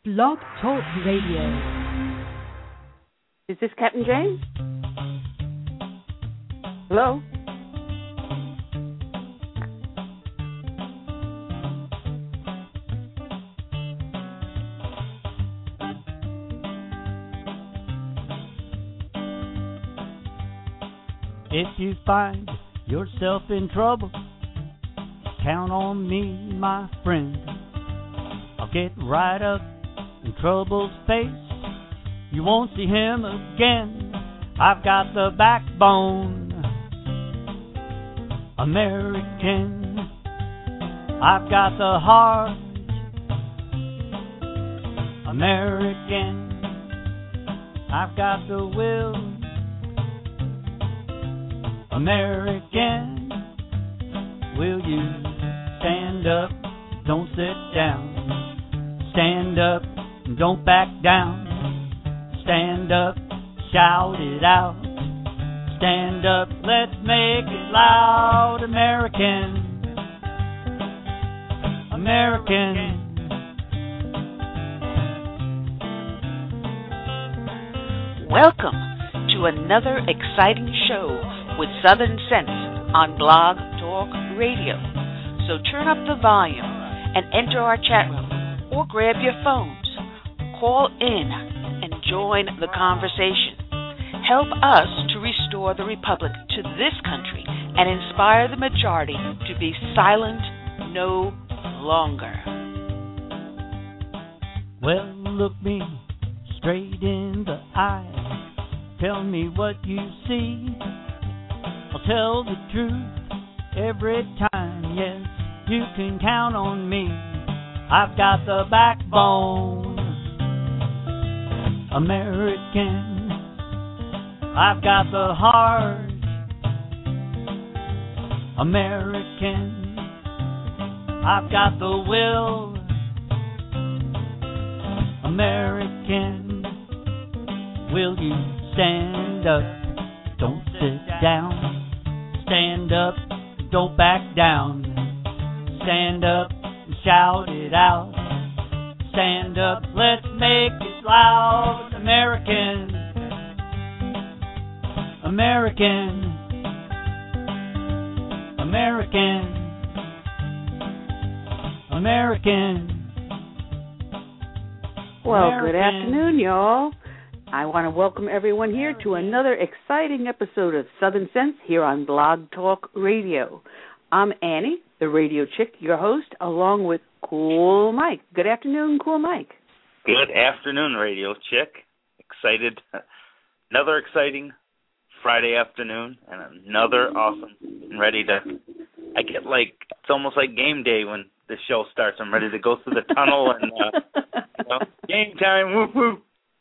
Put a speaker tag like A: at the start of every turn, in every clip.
A: Blog Talk Radio.
B: Is this Captain James? Hello?
C: If you find yourself in trouble, count on me, my friend. I'll get right up in trouble's face. You won't see him again. I've got the backbone, American. I've got the heart, American. I've got the will, American. Will you stand up, don't sit down. Stand up, don't back down. Stand up, shout it out. Stand up, let's make it loud. American, American.
D: Welcome to another exciting show with Southern Sense on Blog Talk Radio. So turn up the volume and enter our chat room or grab your phones. Call in and join the conversation. Help us to restore the Republic to this country and inspire the majority to be silent no longer.
C: Well, look me straight in the eye. Tell me what you see. I'll tell the truth every time. Yes, you can count on me. I've got the backbone, American. I've got the heart, American. I've got the will, American. Will you stand up, don't sit down. Stand up, don't back down. Stand up and shout it out. Stand up, let's make it loud. American, American, American, American.
B: Well,
C: American.
B: good afternoon, y'all. I want to welcome everyone here to another exciting episode of Southern Sense here on Blog Talk Radio. I'm Annie, the radio chick, your host, along with Cool Mike. Good afternoon, Cool Mike.
E: Good afternoon, radio chick. Excited. Another exciting Friday afternoon and another awesome and ready to, I get like, it's almost like game day when the show starts. I'm ready to go through the tunnel and, game time, whoop whoop.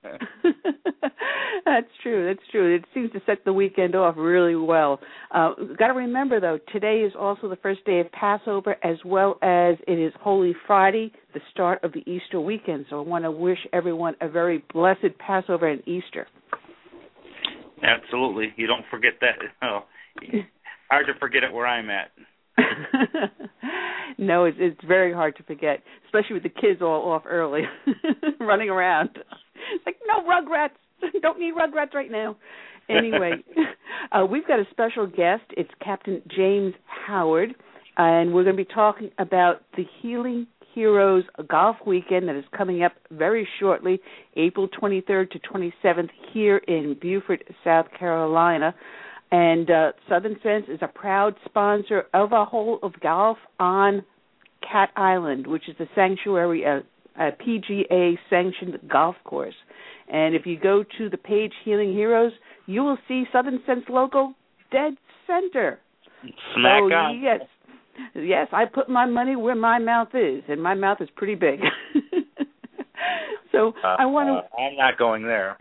B: That's true. It seems to set the weekend off really well. Got to remember, though, today is also the first day of Passover, as well as it is Holy Friday, the start of the Easter weekend. So I want to wish everyone a very blessed Passover and Easter.
E: Absolutely. You don't forget that. Oh, hard to forget it where I'm at.
B: No, it's very hard to forget, especially with the kids all off early, running around. It's like, no, Rugrats. Don't need Rugrats right now. Anyway, we've got a special guest. It's Captain James Howard, and we're going to be talking about the Healing Heroes Golf Weekend that is coming up very shortly, April 23rd to 27th here in Beaufort, South Carolina. And Southern Sense is a proud sponsor of a hole of golf on Cat Island, which is the sanctuary, a PGA-sanctioned golf course. And if you go to the page Healing Heroes, you will see Southern Sense logo dead center.
E: Smack on.
B: Yes, I put my money where my mouth is, and my mouth is pretty big. So I want to.
E: I'm not going there.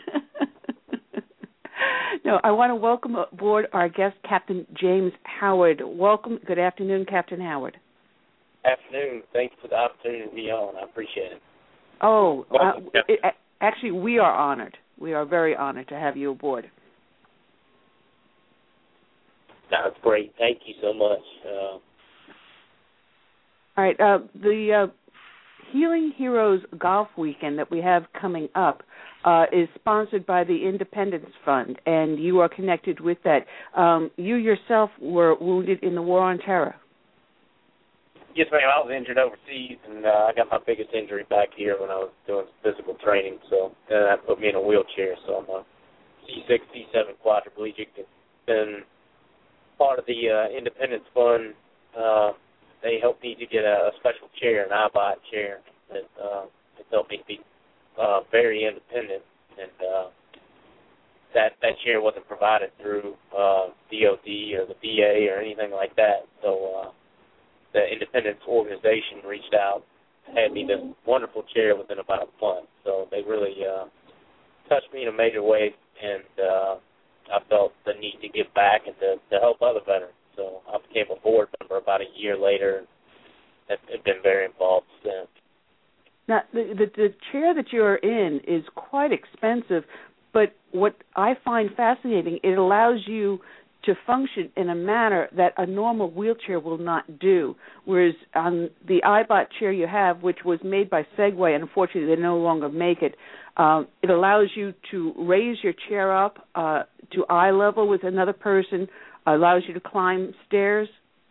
B: No, I want to welcome aboard our guest, Captain James Howard. Welcome. Good afternoon, Captain Howard.
F: Afternoon. Thanks for the opportunity to be on. I appreciate it.
B: Oh, actually, we are honored. We are very honored to have you aboard.
F: That's great. Thank you so much.
B: All right. The Healing Heroes Golf Weekend that we have coming up is sponsored by the Independence Fund, and you are connected with that. You yourself were wounded in the War on Terror.
F: Yes, ma'am. I was injured overseas, and I got my biggest injury back here when I was doing physical training, so that put me in a wheelchair. So I'm a C6, C7 quadriplegic. It's been part of the Independence Fund. They helped me to get a special chair, an iBot chair, that helped me be very independent, and that chair wasn't provided through DOD or the VA or anything like that. So the Independence organization reached out, had me this wonderful chair within about a month. So they really touched me in a major way, and I felt the need to give back and to help other veterans. So I became a board member about a year later, and have been very involved since.
B: Now, the chair that you're in is quite expensive, but what I find fascinating, it allows you to function in a manner that a normal wheelchair will not do. Whereas on the iBot chair you have, which was made by Segway, and unfortunately they no longer make it, it allows you to raise your chair up to eye level with another person, allows you to climb stairs.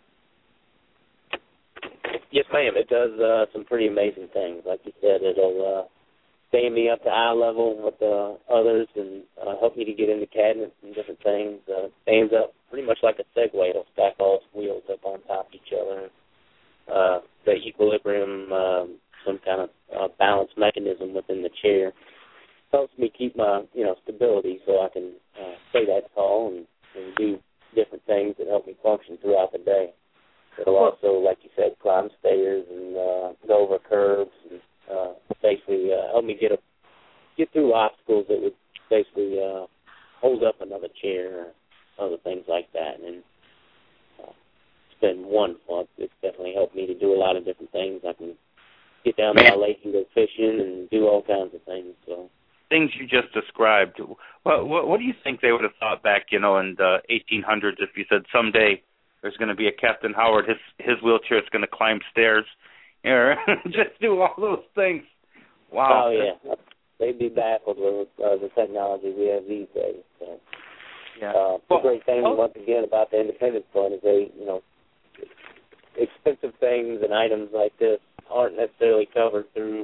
F: Yes, ma'am. It does some pretty amazing things. Like you said, it'll stand me up to eye level with others and help me to get into cabinets and different things. Stands up pretty much like a Segway. It'll stack all its wheels up on top of each other. The equilibrium, some kind of balance mechanism within the chair helps me keep my stability so I can stay that tall and do different things that help me function throughout the day. It'll also, like you said, climb stairs and go over curbs and basically help me get through obstacles that would basically hold up another chair or other things like that. And it's been wonderful. It's definitely helped me to do a lot of different things. I can get down to my lake and go fishing and do all kinds of things. So
E: things you just described, what do you think they would have thought back, in the 1800s if you said someday there's going to be a Captain Howard, his wheelchair is going to climb stairs, just do all those things. Wow.
F: Oh, yeah. They'd be baffled with the technology we have these days. So.
E: Yeah.
F: The great thing, once again, about the Independence Fund is they, expensive things and items like this aren't necessarily covered through,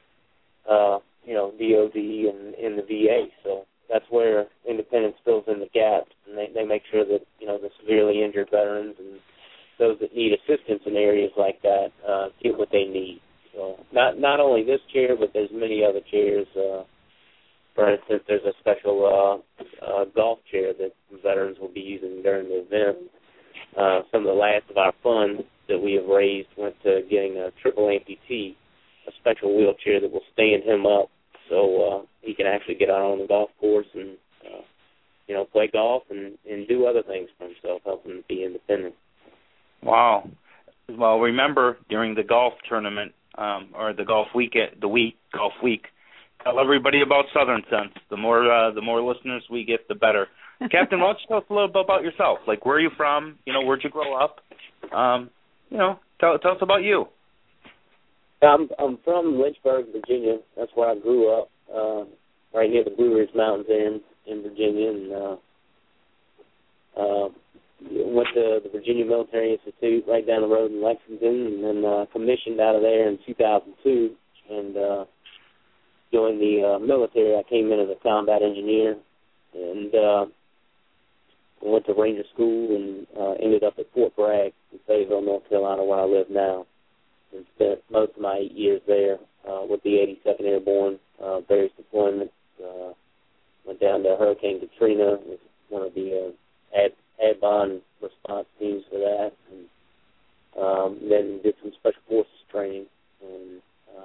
F: DOD and in the VA. So that's where Independence fills in the gaps, and they make sure that, the severely injured veterans and those that need assistance in areas like that get what they need. So not only this chair, but there's many other chairs. For instance, there's a special golf chair that veterans will be using during the event. Some of the last of our funds that we have raised went to getting a triple amputee, a special wheelchair that will stand him up so he can actually get out on the golf course and, play golf and do other things for himself, help him be independent.
E: Wow. Well, remember, during the golf tournament, or the golf golf week, tell everybody about Southern Sense. The more listeners we get, the better. Captain, why don't you tell us a little bit about yourself? Like, where are you from? Where'd you grow up? Tell us about you.
F: I'm from Lynchburg, Virginia. That's where I grew up, right near the Blue Ridge Mountains in Virginia, and went to the Virginia Military Institute right down the road in Lexington, and then commissioned out of there in 2002, and joined the military. I came in as a combat engineer, and went to Ranger School, and ended up at Fort Bragg in Fayetteville, North Carolina, where I live now, and spent most of my 8 years there with the 82nd Airborne, various deployments. Went down to Hurricane Katrina, was one of the ADBON response teams for that, and then did some special forces training, and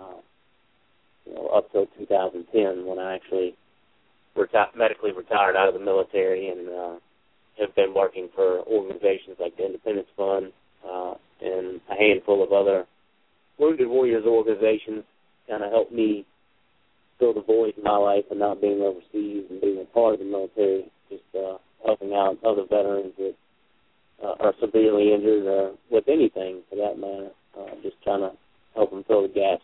F: up till 2010 when I actually medically retired out of the military, and have been working for organizations like the Independence Fund and a handful of other Wounded Warriors organizations. Kind of helped me fill the void in my life of not being overseas and being a part of the military, just helping out other veterans that are severely injured or with anything for that matter, just trying to help them fill the gaps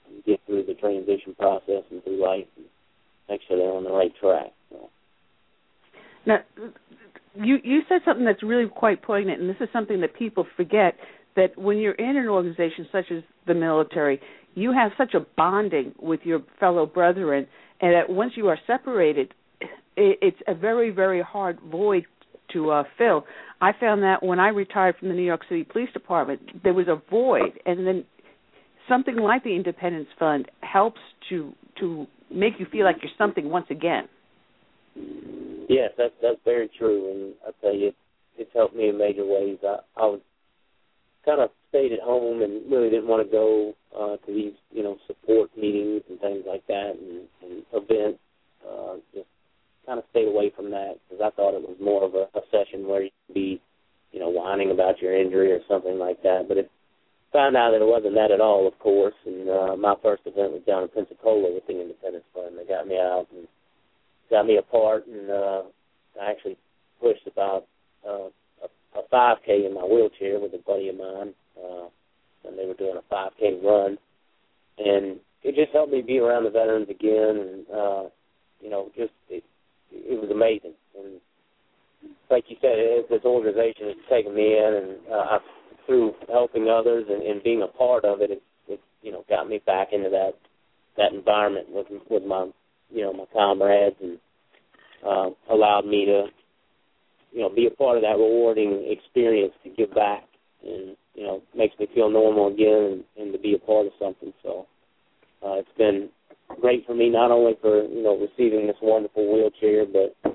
F: get through the transition process and through life and make sure they're on the right track. So.
B: Now, you said something that's really quite poignant, and this is something that people forget, that when you're in an organization such as the military, you have such a bonding with your fellow brethren, and that once you are separated, it's a very, very hard void to fill. I found that when I retired from the New York City Police Department, there was a void, and then something like the Independence Fund helps to make you feel like you're something once again.
F: Yes, that's very true, and I tell you, it's helped me in major ways. I was kind of stayed at home and really didn't want to go to these, support meetings and things like that and events. Just kind of stayed away from that because I thought it was more of a session where you could be, whining about your injury or something like that. But it found out that it wasn't that at all, of course. And my first event was down in Pensacola with the Independence Fund. They got me out and got me a part, and I actually pushed about a 5K in my wheelchair with a buddy of mine, and they were doing a 5K run. And it just helped me be around the veterans again, and, it was amazing. And like you said, this organization has taken me in, and through helping others and being a part of it, it got me back into that environment with my my comrades, and allowed me to be a part of that rewarding experience to give back, and makes me feel normal again, and to be a part of something. So it's been great for me, not only for receiving this wonderful wheelchair, but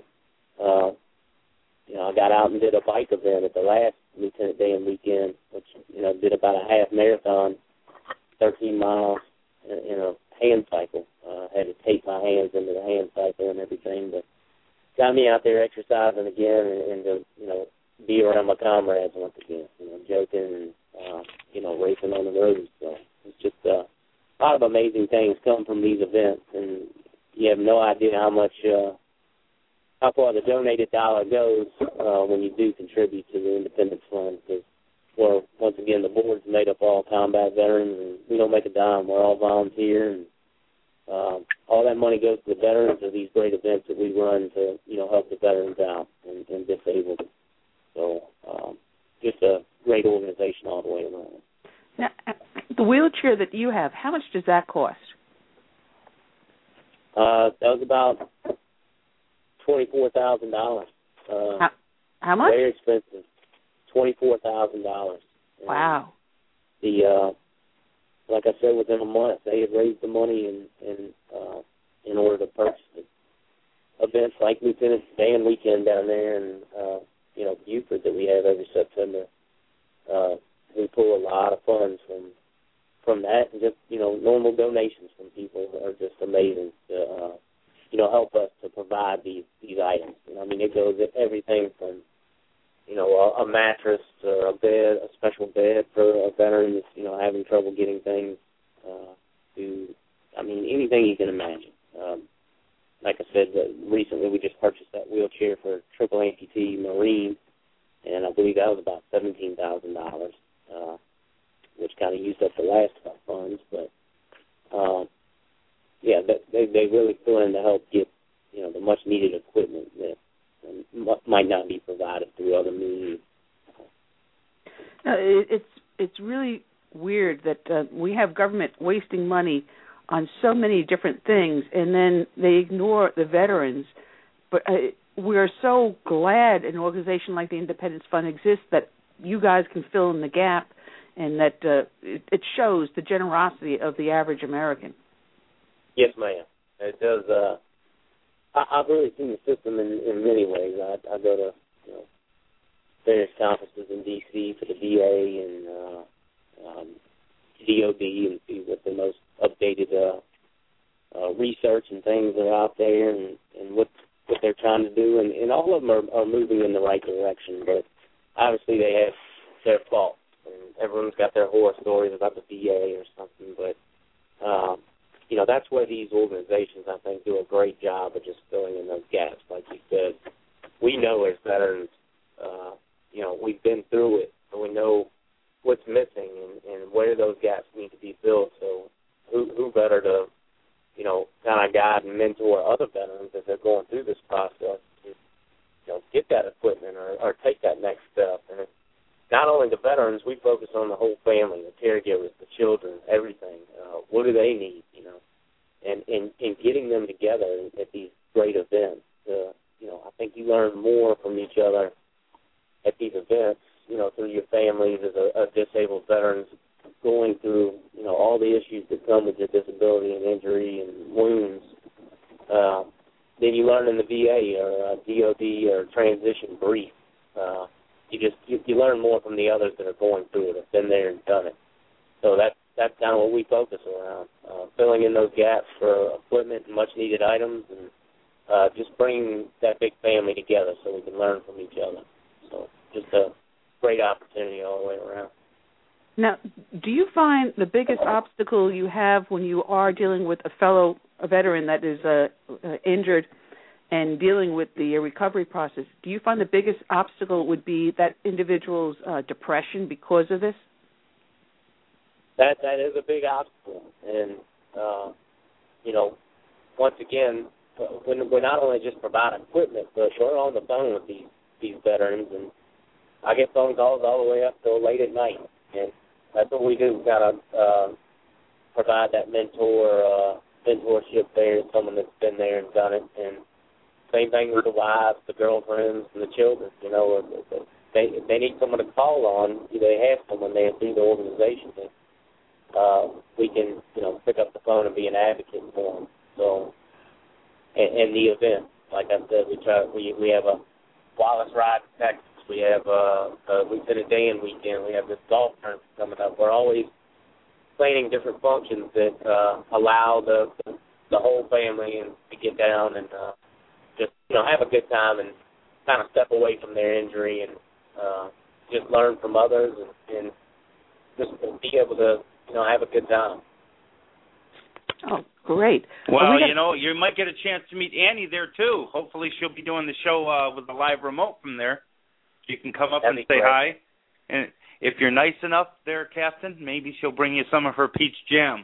F: I got out and did a bike event at the last Lieutenant Dan weekend, which did about a half marathon, 13 miles in a hand cycle. Had to tape my hands into the hand cycle and everything, but got me out there exercising again and to be around my comrades once again, joking and racing on the road. So it's just a lot of amazing things come from these events, and you have no idea how far the donated dollar goes when you do contribute to the Independence Fund, because once again, the board's made up all combat veterans, and we don't make a dime. We're all volunteer, and all that money goes to the veterans of these great events that we run to, help the veterans out and disabled. So just a great organization all the way around.
B: Now, the wheelchair that you have, how much does that cost?
F: That was about $24,000.
B: How much?
F: Very expensive. $24,000.
B: Wow.
F: Like I said, within a month, they had raised the money in order to purchase it. Events like Lieutenant Dan weekend down there, and Buford that we have every September. We pull a lot of funds from that, and just normal donations from people are just amazing to help us to provide these items. It goes at everything from a mattress or a bed, a special bed for a veteran that's having trouble getting things to anything you can imagine. Like I said, recently we just purchased that wheelchair for a triple amputee Marine, and I believe that was about $17,000, which kind of used up the last of our funds. But they really fill in to help get the much needed equipment that might not be provided through other means.
B: It's really weird that we have government wasting money on so many different things, and then they ignore the veterans. But we're so glad an organization like the Independence Fund exists, that you guys can fill in the gap, and that it shows the generosity of the average American.
F: Yes, ma'am. It does. I've really seen the system in many ways. I go to various conferences in D.C. for the VA and DOD and see what the most updated research and things that are out there and what they're trying to do. And all of them are moving in the right direction, but obviously they have their faults. And everyone's got their horror stories about the VA or something, but that's where these organizations, I think, do a great job of just filling in those gaps. Like you said, we know as veterans, we've been through it, so we know what's missing and where those gaps need to be filled. So who better to, kind of guide and mentor other veterans as they're going through this process to, get that equipment or take that next step. And it's not only the veterans, we focus on the whole family, the caregivers, the children, everything. What do they need, and getting them together at these great events. I think you learn more from each other at these events, through your families as a disabled veterans going through, all the issues that come with your disability and injury and wounds. Then you learn in the VA or DOD or transition brief. You learn more from the others that are going through it, have been there and done it. So that's kind of what we focus around, filling in those gaps for equipment and much-needed items, and just bringing that big family together so we can learn from each other. So just a great opportunity all the way around.
B: Now, do you find the biggest obstacle you have when you are dealing with a veteran that is injured and dealing with the recovery process, do you find the biggest obstacle would be that individual's depression because of this?
F: That is a big obstacle. And, once again, we're not only just providing equipment, but we're on the phone with these veterans, and I get phone calls all the way up till late at night. And that's what we do. We've got to provide that mentorship there, someone that's been there and done it. And same thing with the wives, the girlfriends, and the children. If they need someone to call on, they have someone there through the organization. We can, pick up the phone and be an advocate for them. So, and the event, like I said, we have a Wallace Ride in Texas. We have Lieutenant Dan weekend. We have this golf tournament coming up. We're always planning different functions that allow the whole family to get down and just have a good time and kind of step away from their injury and just learn from others and just be able to have a good time.
B: Oh, great.
E: Well, you might get a chance to meet Annie there, too. Hopefully she'll be doing the show with a live remote from there. You can come up and say hi. And if you're nice enough there, Captain, maybe she'll bring you some of her peach jam.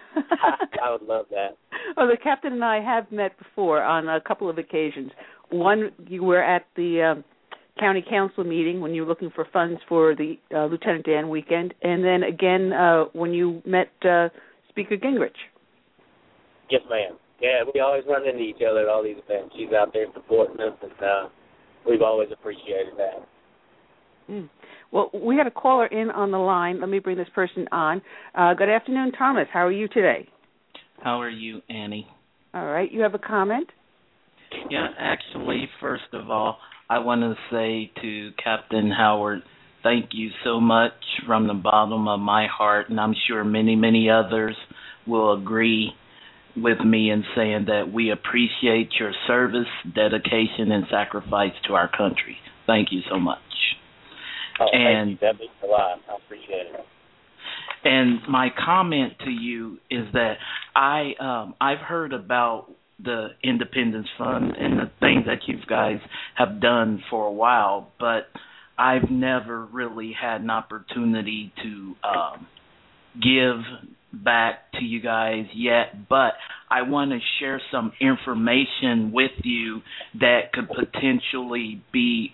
F: I would love that.
B: Well, the Captain and I have met before on a couple of occasions. One, you were at the county council meeting when you were looking for funds for the Lieutenant Dan weekend, and then again when you met Speaker Gingrich.
F: Yes, ma'am. Yeah, we always run into each other at all these events. She's out there supporting us, and we've always appreciated that.
B: Well, we had a caller in on the line. Let me bring this person on. Good afternoon, Thomas. How are you today?
G: How are you, Annie?
B: All right. You have a comment?
G: Yeah, actually, first of all, I want to say to Captain Howard, thank you so much from the bottom of my heart, and I'm sure many, many others will agree with me in saying that we appreciate your service, dedication, and sacrifice to our country. Thank you so much.
F: Oh, thank you. That means a lot. I appreciate it.
G: And my comment to you is that I've heard about the Independence Fund and the things that you guys have done for a while, but I've never really had an opportunity to give back to you guys yet, but I want to share some information with you that could potentially be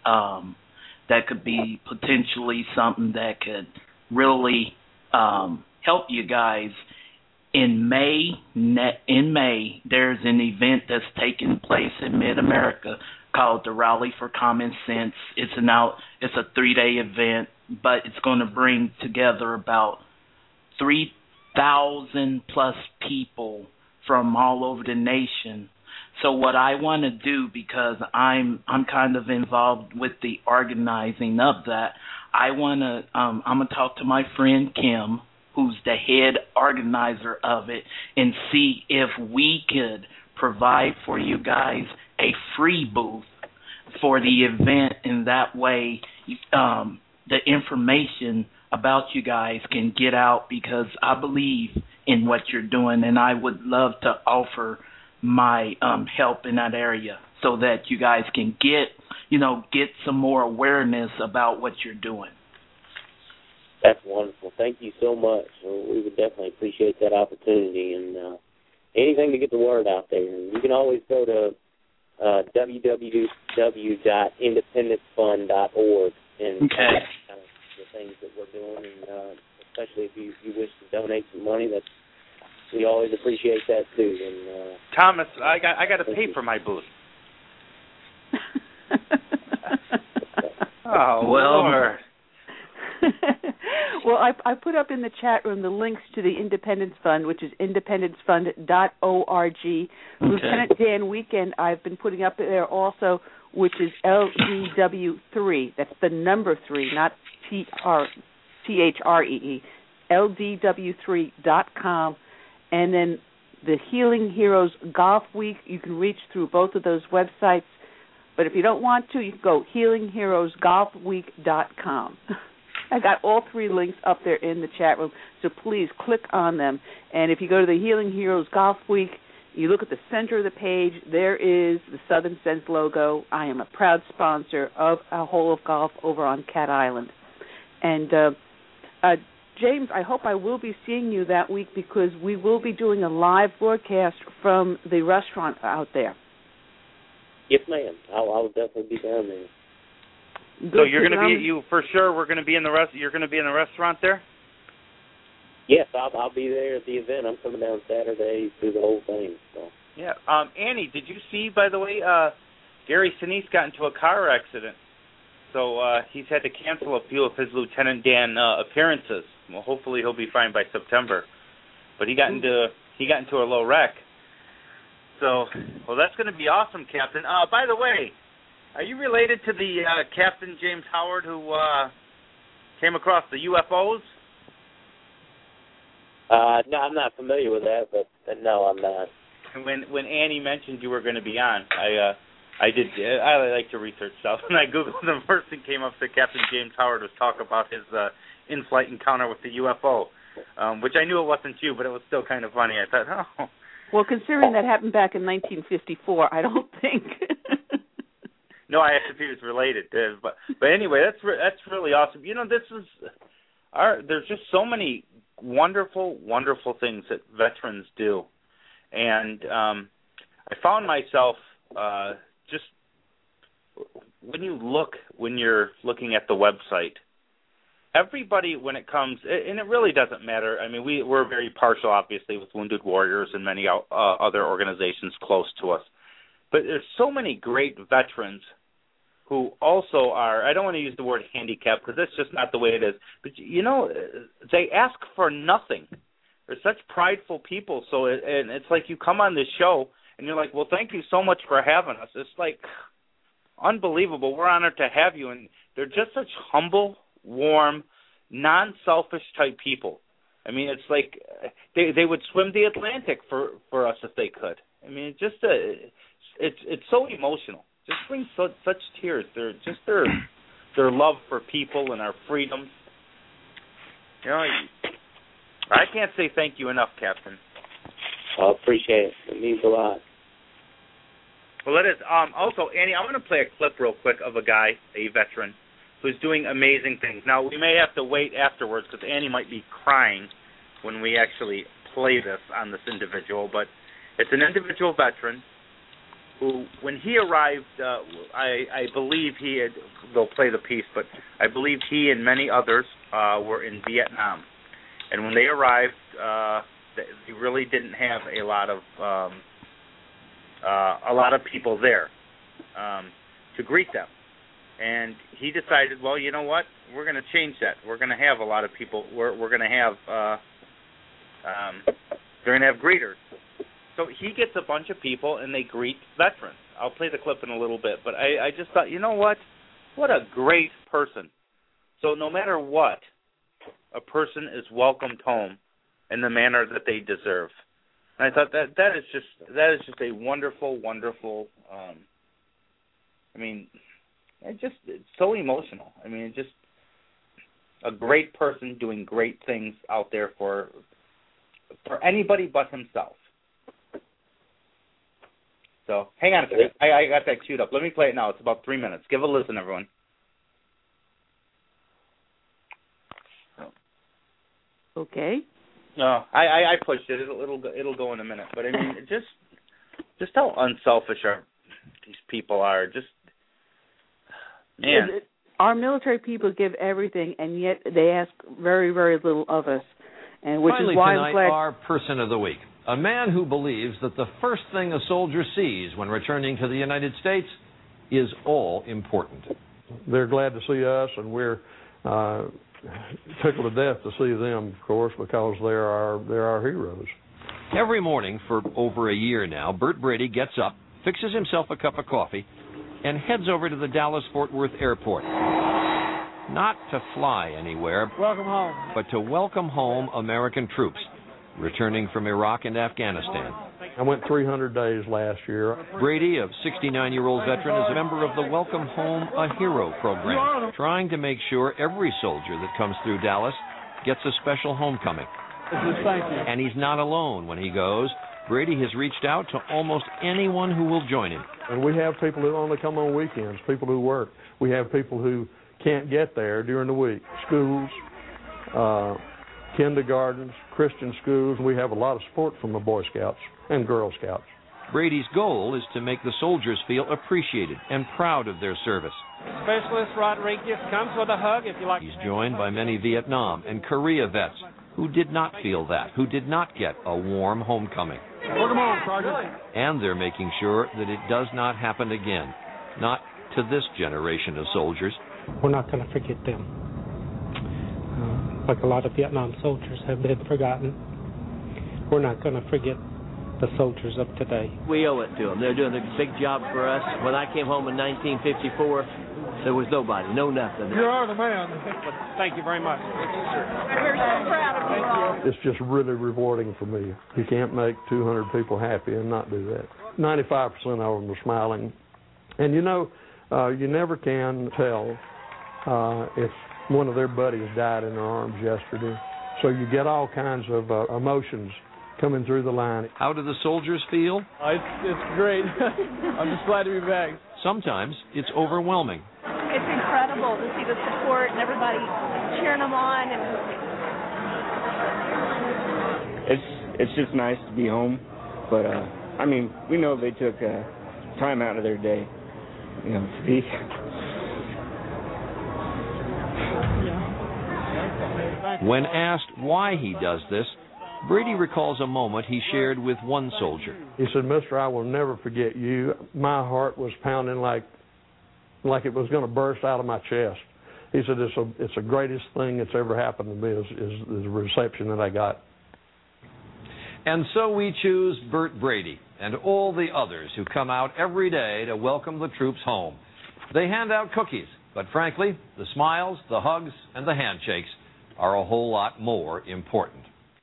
G: something that could really help you guys. In May, there's an event that's taking place in Mid-America called the Rally for Common Sense. It's a 3-day event, but it's going to bring together about 3,000 plus people from all over the nation. So what I want to do, because I'm kind of involved with the organizing of that, I'm gonna talk to my friend Kim, who's the head organizer of it, and see if we could provide for you guys a free booth for the event, and that way the information about you guys can get out, because I believe in what you're doing, and I would love to offer my help in that area so that you guys can get some more awareness about what you're doing.
F: That's wonderful. Thank you so much. We would definitely appreciate that opportunity, and anything to get the word out there. You can always go to www.independencefund.org and
G: Okay.
F: the things that we're doing, and especially if you wish to donate some money, we always appreciate that too. And
E: Thomas, I got to pay for my booth. Oh,
G: well,
E: Lord.
B: Well, I put up in the chat room the links to the Independence Fund, which is independencefund.org. Lieutenant Dan Weekend I've been putting up there also, which is LDW3. That's the number 3, not THREE. LDW3.com. And then the Healing Heroes Golf Week, you can reach through both of those websites. But if you don't want to, you can go healingheroesgolfweek.com. I got all 3 links up there in the chat room, so please click on them. And if you go to the Healing Heroes Golf Week, you look at the center of the page, there is the Southern Sense logo. I am a proud sponsor of A Hole of Golf over on Cat Island. And James, I hope I will be seeing you that week because we will be doing a live broadcast from the restaurant out there.
F: yes, ma'am. I'll definitely be down there.
B: Good,
E: So you're going to be for sure. We're going to be in the You're going to be in the restaurant there.
F: Yes, I'll be there at the event. I'm coming down Saturday through the whole thing. So.
E: Yeah. Annie, did you see, by the way, Gary Sinise got into a car accident, so he's had to cancel a few of his Lieutenant Dan appearances. Well, hopefully he'll be fine by September. But he got into a low wreck. So, well, that's going to be awesome, Captain. By the way, are you related to the Captain James Howard who came across the UFOs?
F: No, I'm not familiar with that, but no, I'm not.
E: When Annie mentioned you were going to be on, I like to research stuff, and I googled the first thing came up that Captain James Howard was talking about his in-flight encounter with the UFO, which I knew it wasn't you, but it was still kind of funny. I thought, oh.
B: Well, considering that happened back in 1954, I don't think.
E: No, I have to be related. But anyway, that's really awesome. You know, there's just so many wonderful, wonderful things that veterans do, and I found myself just when you're looking at the website, everybody, when it comes, and it really doesn't matter. I mean, we're very partial, obviously, with Wounded Warriors and many other organizations close to us. But there's so many great veterans who also are, I don't want to use the word handicapped because that's just not the way it is, but, you know, they ask for nothing. They're such prideful people, and it's like you come on this show and you're like, well, thank you so much for having us. It's like unbelievable. We're honored to have you, and they're just such humble, warm, non-selfish type people. I mean, it's like they would swim the Atlantic for us if they could. I mean, it's so emotional. Just brings such tears. Their love for people and our freedoms. You know, I can't say thank you enough, Captain.
F: I appreciate it. It means a lot.
E: Well, it is. Also, Annie, I'm going to play a clip real quick of a guy, a veteran, who's doing amazing things. Now, we may have to wait afterwards because Annie might be crying when we actually play this on this individual, but it's an individual veteran who, when he arrived, I believe they'll play the piece, but I believe he and many others were in Vietnam. And when they arrived, they really didn't have a lot of people there to greet them. And he decided, well, you know what? We're going to change that. We're going to have a lot of people. We're going to have they're going to have greeters. So he gets a bunch of people, and they greet veterans. I'll play the clip in a little bit, but I just thought, you know what? What a great person. So no matter what, a person is welcomed home in the manner that they deserve. And I thought that is just a wonderful, wonderful. I mean, it's so emotional. I mean, it's just a great person doing great things out there for anybody but himself. So hang on a second. I got that queued up. Let me play it now. It's about 3 minutes. Give a listen, everyone.
B: Okay.
E: No, I pushed it. It'll go in a minute. But I mean, just how unselfish these people are. Just man.
B: Our military people give everything, and yet they ask very, very little of us. And which
H: Finally,
B: is why
H: tonight,
B: I'm glad.
H: our person of the week, a man who believes that the first thing a soldier sees when returning to the United States is all important.
I: They're glad to see us, and we're tickled to death to see them, of course, because they're our heroes.
H: Every morning for over a year now, Bert Brady gets up, fixes himself a cup of coffee, and heads over to the Dallas-Fort Worth airport. Not to fly anywhere,
J: welcome home,
H: but to welcome home American troops returning from Iraq and Afghanistan.
I: I went 300 days last year.
H: Brady, a 69-year-old veteran, is a member of the Welcome Home a Hero program, trying to make sure every soldier that comes through Dallas gets a special homecoming.
J: Thank you.
H: And he's not alone when he goes. Brady has reached out to almost anyone who will join him.
I: And we have people who only come on weekends, people who work. We have people who can't get there during the week. Schools, kindergartens, Christian schools. We have a lot of support from the Boy Scouts and Girl Scouts.
H: Brady's goal is to make the soldiers feel appreciated and proud of their service.
J: Specialist Rodriguez comes with a hug if you like.
H: He's joined by many Vietnam and Korea vets who did not feel that, who did not get a warm homecoming.
J: Welcome home, Sergeant.
H: And they're making sure that it does not happen again, not to this generation of soldiers.
K: We're not going to forget them. Like a lot of Vietnam soldiers have been forgotten. We're not going to forget the soldiers of today.
L: We owe it to them. They're doing a big job for us. When I came home in 1954, there was nobody, no nothing.
J: You are the man. Thank you very much.
B: We're so proud of you.
I: It's just really rewarding for me. You can't make 200 people happy and not do that. 95% of them are smiling. And you know, you never can tell if one of their buddies died in their arms yesterday. So you get all kinds of emotions coming through the line.
H: How do the soldiers feel?
J: It's great. I'm just glad to be back.
H: Sometimes it's overwhelming.
M: It's incredible to see the support and everybody cheering them on. And
N: it's just nice to be home. But, I mean, we know they took time out of their day, you know, to be.
H: When asked why he does this, Brady recalls a moment he shared with one soldier.
I: He said, "Mister, I will never forget you. My heart was pounding like it was going to burst out of my chest." He said, "It's the greatest thing that's ever happened to me is the reception that I got."
H: And so we choose Bert Brady and all the others who come out every day to welcome the troops home. They hand out cookies, but frankly, the smiles, the hugs, and the handshakes are a whole lot more important.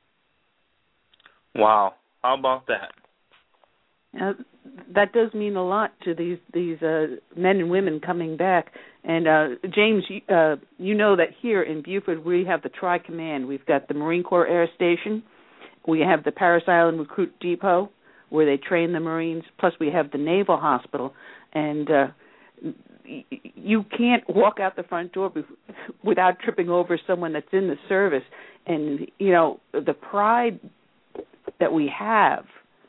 E: Wow, how about that?
B: That does mean a lot to these men and women coming back. And James, you know that here in Buford we have the Tri-Command. We've got the Marine Corps Air Station. We have the Parris Island Recruit Depot where they train the Marines. Plus we have the Naval Hospital. And you can't walk out the front door without tripping over someone that's in the service. And, you know, the pride that we have.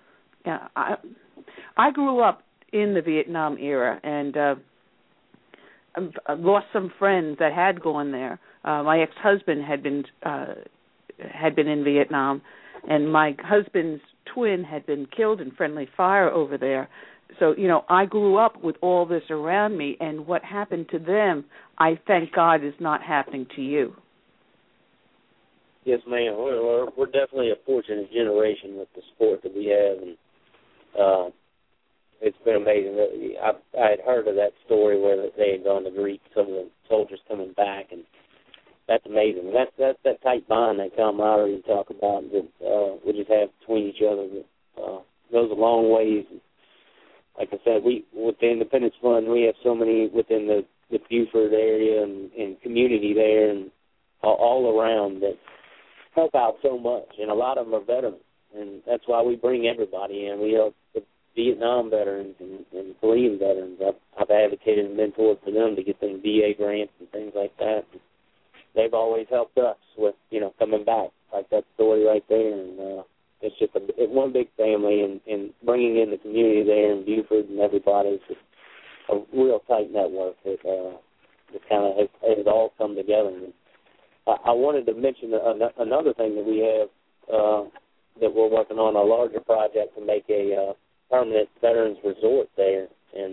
B: I grew up in the Vietnam era, and I lost some friends that had gone there. My ex-husband had been in Vietnam, and my husband's twin had been killed in friendly fire over there. So, you know, I grew up with all this around me, and what happened to them, I thank God, is not happening to you.
F: Yes, ma'am. We're definitely a fortunate generation with the sport that we have, and it's been amazing. I had heard of that story where they had gone to greet some of the soldiers coming back, and that's amazing. That's that tight bond, that camaraderie you talk about that we just have between each other that goes a long ways. Like I said, with the Independence Fund, we have so many within the Buford area and community there and all around that help out so much, and a lot of them are veterans, and that's why we bring everybody in. We help the Vietnam veterans and Korean veterans. I've advocated and mentored for them to get them VA grants and things like that. They've always helped us with, you know, coming back. like that story right there, and it's just one big family, and bringing in the community there in Buford and everybody is just a real tight network that kind of has all come together. And I wanted to mention another thing that we have that we're working on, a larger project to make a permanent veterans resort there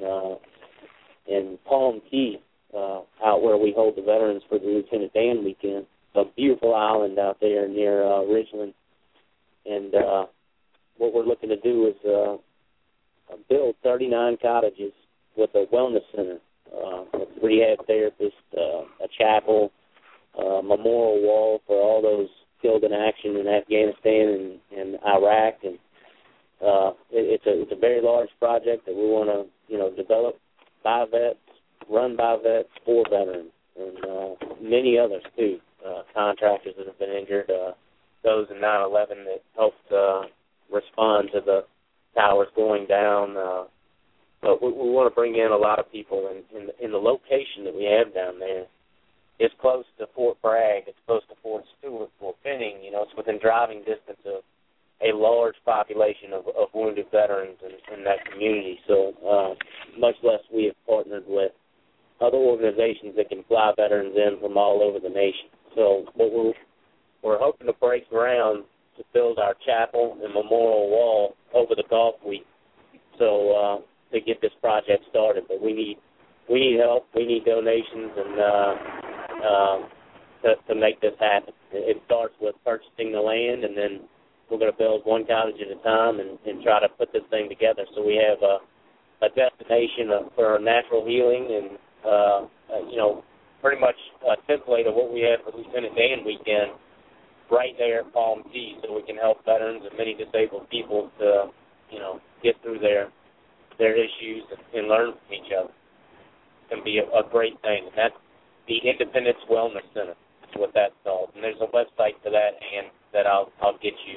F: in Palm Key, out where we hold the veterans for the Lieutenant Dan weekend. A beautiful island out there near Ridgeland. And what we're looking to do is build 39 cottages with a wellness center, a rehab therapist, a chapel, memorial wall for all those killed in action in Afghanistan and Iraq. And it's a very large project that we want to develop by vets, run by vets, for veterans, and many others too. Contractors that have been injured, those in 9/11 that helped respond to the towers going down. But we want to bring in a lot of people, in the location that we have down there. It's close to Fort Bragg. It's close to Fort Stewart, Fort Benning. It's within driving distance of a large population of wounded veterans in that community. So much less we have partnered with other organizations that can fly veterans in from all over the nation. So what we're hoping to break ground to build our chapel and memorial wall over the golf week, so to get this project started. But we need help. We need donations, and to make this happen. It starts with purchasing the land, and then we're going to build one cottage at a time and try to put this thing together. So we have a destination for natural healing and pretty much a template of what we have for Lieutenant Dan weekend right there at Palm Key, so we can help veterans and many disabled people to, get through their issues and learn from each other. It can be a great thing. And that's the Independence Wellness Center, is what that's called. And there's a website for that, and that I'll get you,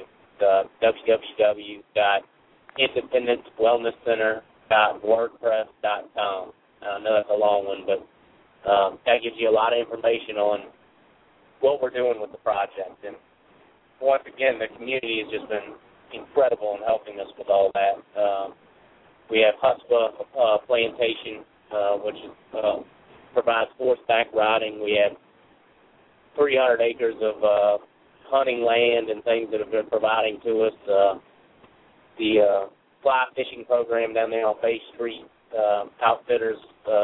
F: www.independencewellnesscenter.wordpress.com. I know that's a long one, but that gives you a lot of information on what we're doing with the project. And once again, the community has just been incredible in helping us with all that. We have Huspa Plantation, which provides horseback riding. We have 300 acres of hunting land and things that have been providing to us. The fly fishing program down there on Bay Street Outfitters,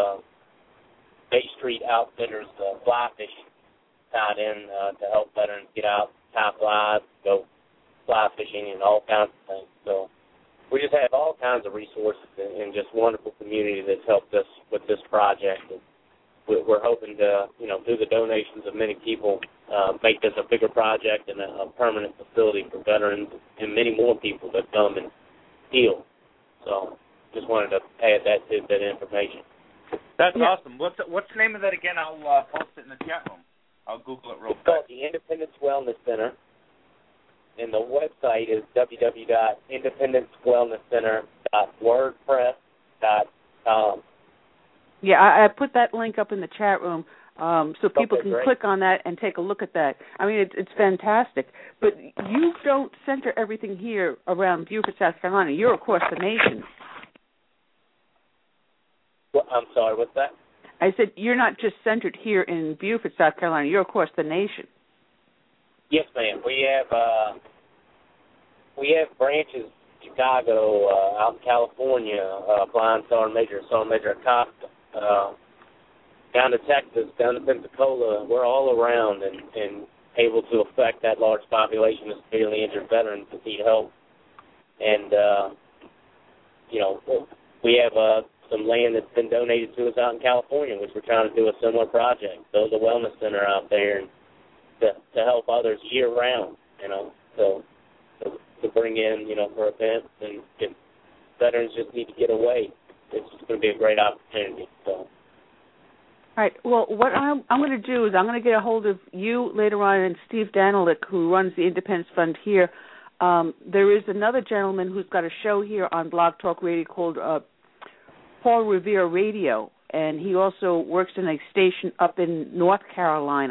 F: fly fishing tied in to help veterans get out, tie flies, go fly fishing, and all kinds of things. So we just have all kinds of resources and just wonderful community that's helped us with this project. And we're hoping to, through the donations of many people, make this a bigger project and a permanent facility for veterans and many more people that come and heal. So just wanted to add that tidbit information.
E: That's awesome. What's the name of that again? I'll post it in the chat room. I'll Google it real quick.
F: It's called the Independence Wellness Center, and the website is www.independencewellnesscenter.wordpress.com.
B: Yeah, I put that link up in the chat room so people can click on that and take a look at that. I mean, it's fantastic. But you don't center everything here around Beaufort, South Carolina. You're across the nation.
F: Well, I'm sorry, what's that?
B: I said you're not just centered here in Beaufort, South Carolina. You're across the nation.
F: Yes, ma'am. We have branches in Chicago, out in California, Blind Sergeant Major Acosta, down to Texas, down to Pensacola. We're all around and able to affect that large population of severely injured veterans that need help. And, we have some land that's been donated to us out in California, which we're trying to do a similar project, build a wellness center out there and to help others year-round, so to bring in, for events, and if veterans just need to get away, it's going to be a great opportunity. So.
B: All right. Well, what I'm going to do is I'm going to get a hold of you later on and Steve Danilick, who runs the Independence Fund here. There is another gentleman who's got a show here on Blog Talk Radio called Paul Revere Radio, and he also works in a station up in North Carolina.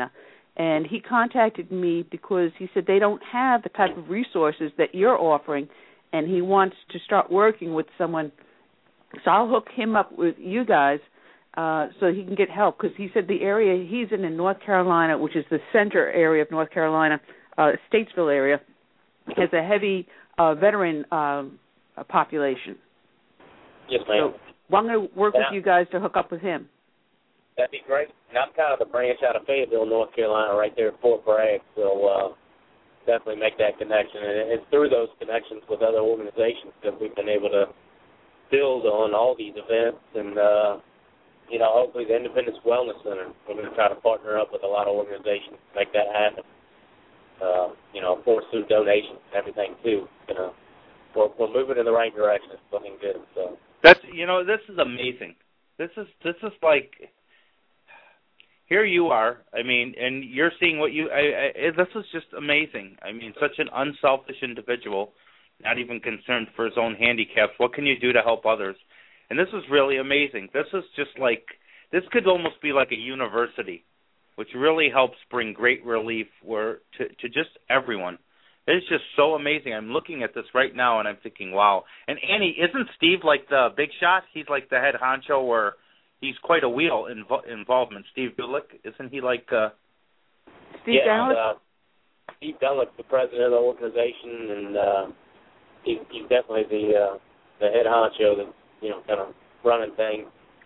B: And he contacted me because he said they don't have the type of resources that you're offering, and he wants to start working with someone. So I'll hook him up with you guys so he can get help, because he said the area he's in North Carolina, which is the center area of North Carolina, Statesville area, has a heavy veteran population.
F: Yes, ma'am.
B: So I'm going to work with you guys to hook up with him.
F: That'd be great. And I'm kind of a branch out of Fayetteville, North Carolina, right there at Fort Bragg, so definitely make that connection. And it's through those connections with other organizations that we've been able to build on all these events. And, hopefully the Independence Wellness Center, we're going to try to partner up with a lot of organizations to make that happen. Of course, through donations and everything, too. We're moving in the right direction. It's looking good. So
E: this is amazing. This is like, here you are. I mean, and you're seeing what this is just amazing. I mean, such an unselfish individual, not even concerned for his own handicaps. What can you do to help others? And this was really amazing. This is just like, this could almost be like a university, which really helps bring great relief to just everyone. It's just so amazing. I'm looking at this right now, and I'm thinking, wow. And Annie, isn't Steve like the big shot? He's like the head honcho, or he's quite a wheel involvement. Steve Dulick, isn't he like
B: Steve Dulick?
F: Steve Dulick's the president of the organization, and he's definitely the head honcho that's kind of running things.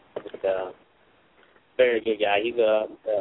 F: Very good guy. He's a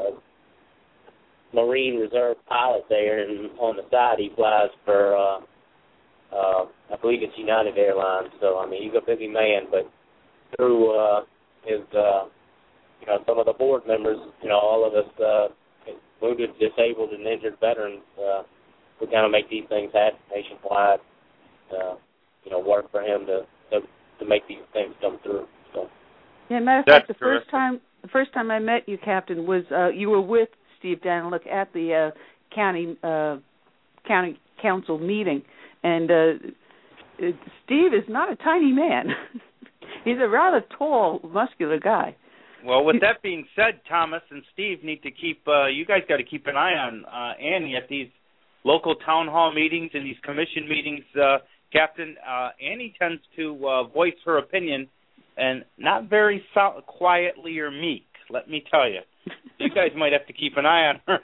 F: Marine Reserve pilot there, and on the side he flies for, I believe it's United Airlines. So, I mean, he's a busy man, but through his, some of the board members, all of us wounded, disabled, and injured veterans, we kind of make these things happen nationwide, work for him to make these things come through. So.
B: Yeah, matter of fact, the first time I met you, Captain, was you were with Steve Dulick at the county council meeting, and Steve is not a tiny man. He's a rather tall, muscular guy.
E: Well, with that being said, Thomas and Steve need to keep. You guys got to keep an eye on Annie at these local town hall meetings and these commission meetings. Captain, Annie tends to voice her opinion, and not very quietly or meek. Let me tell you. You guys might have to keep an eye on her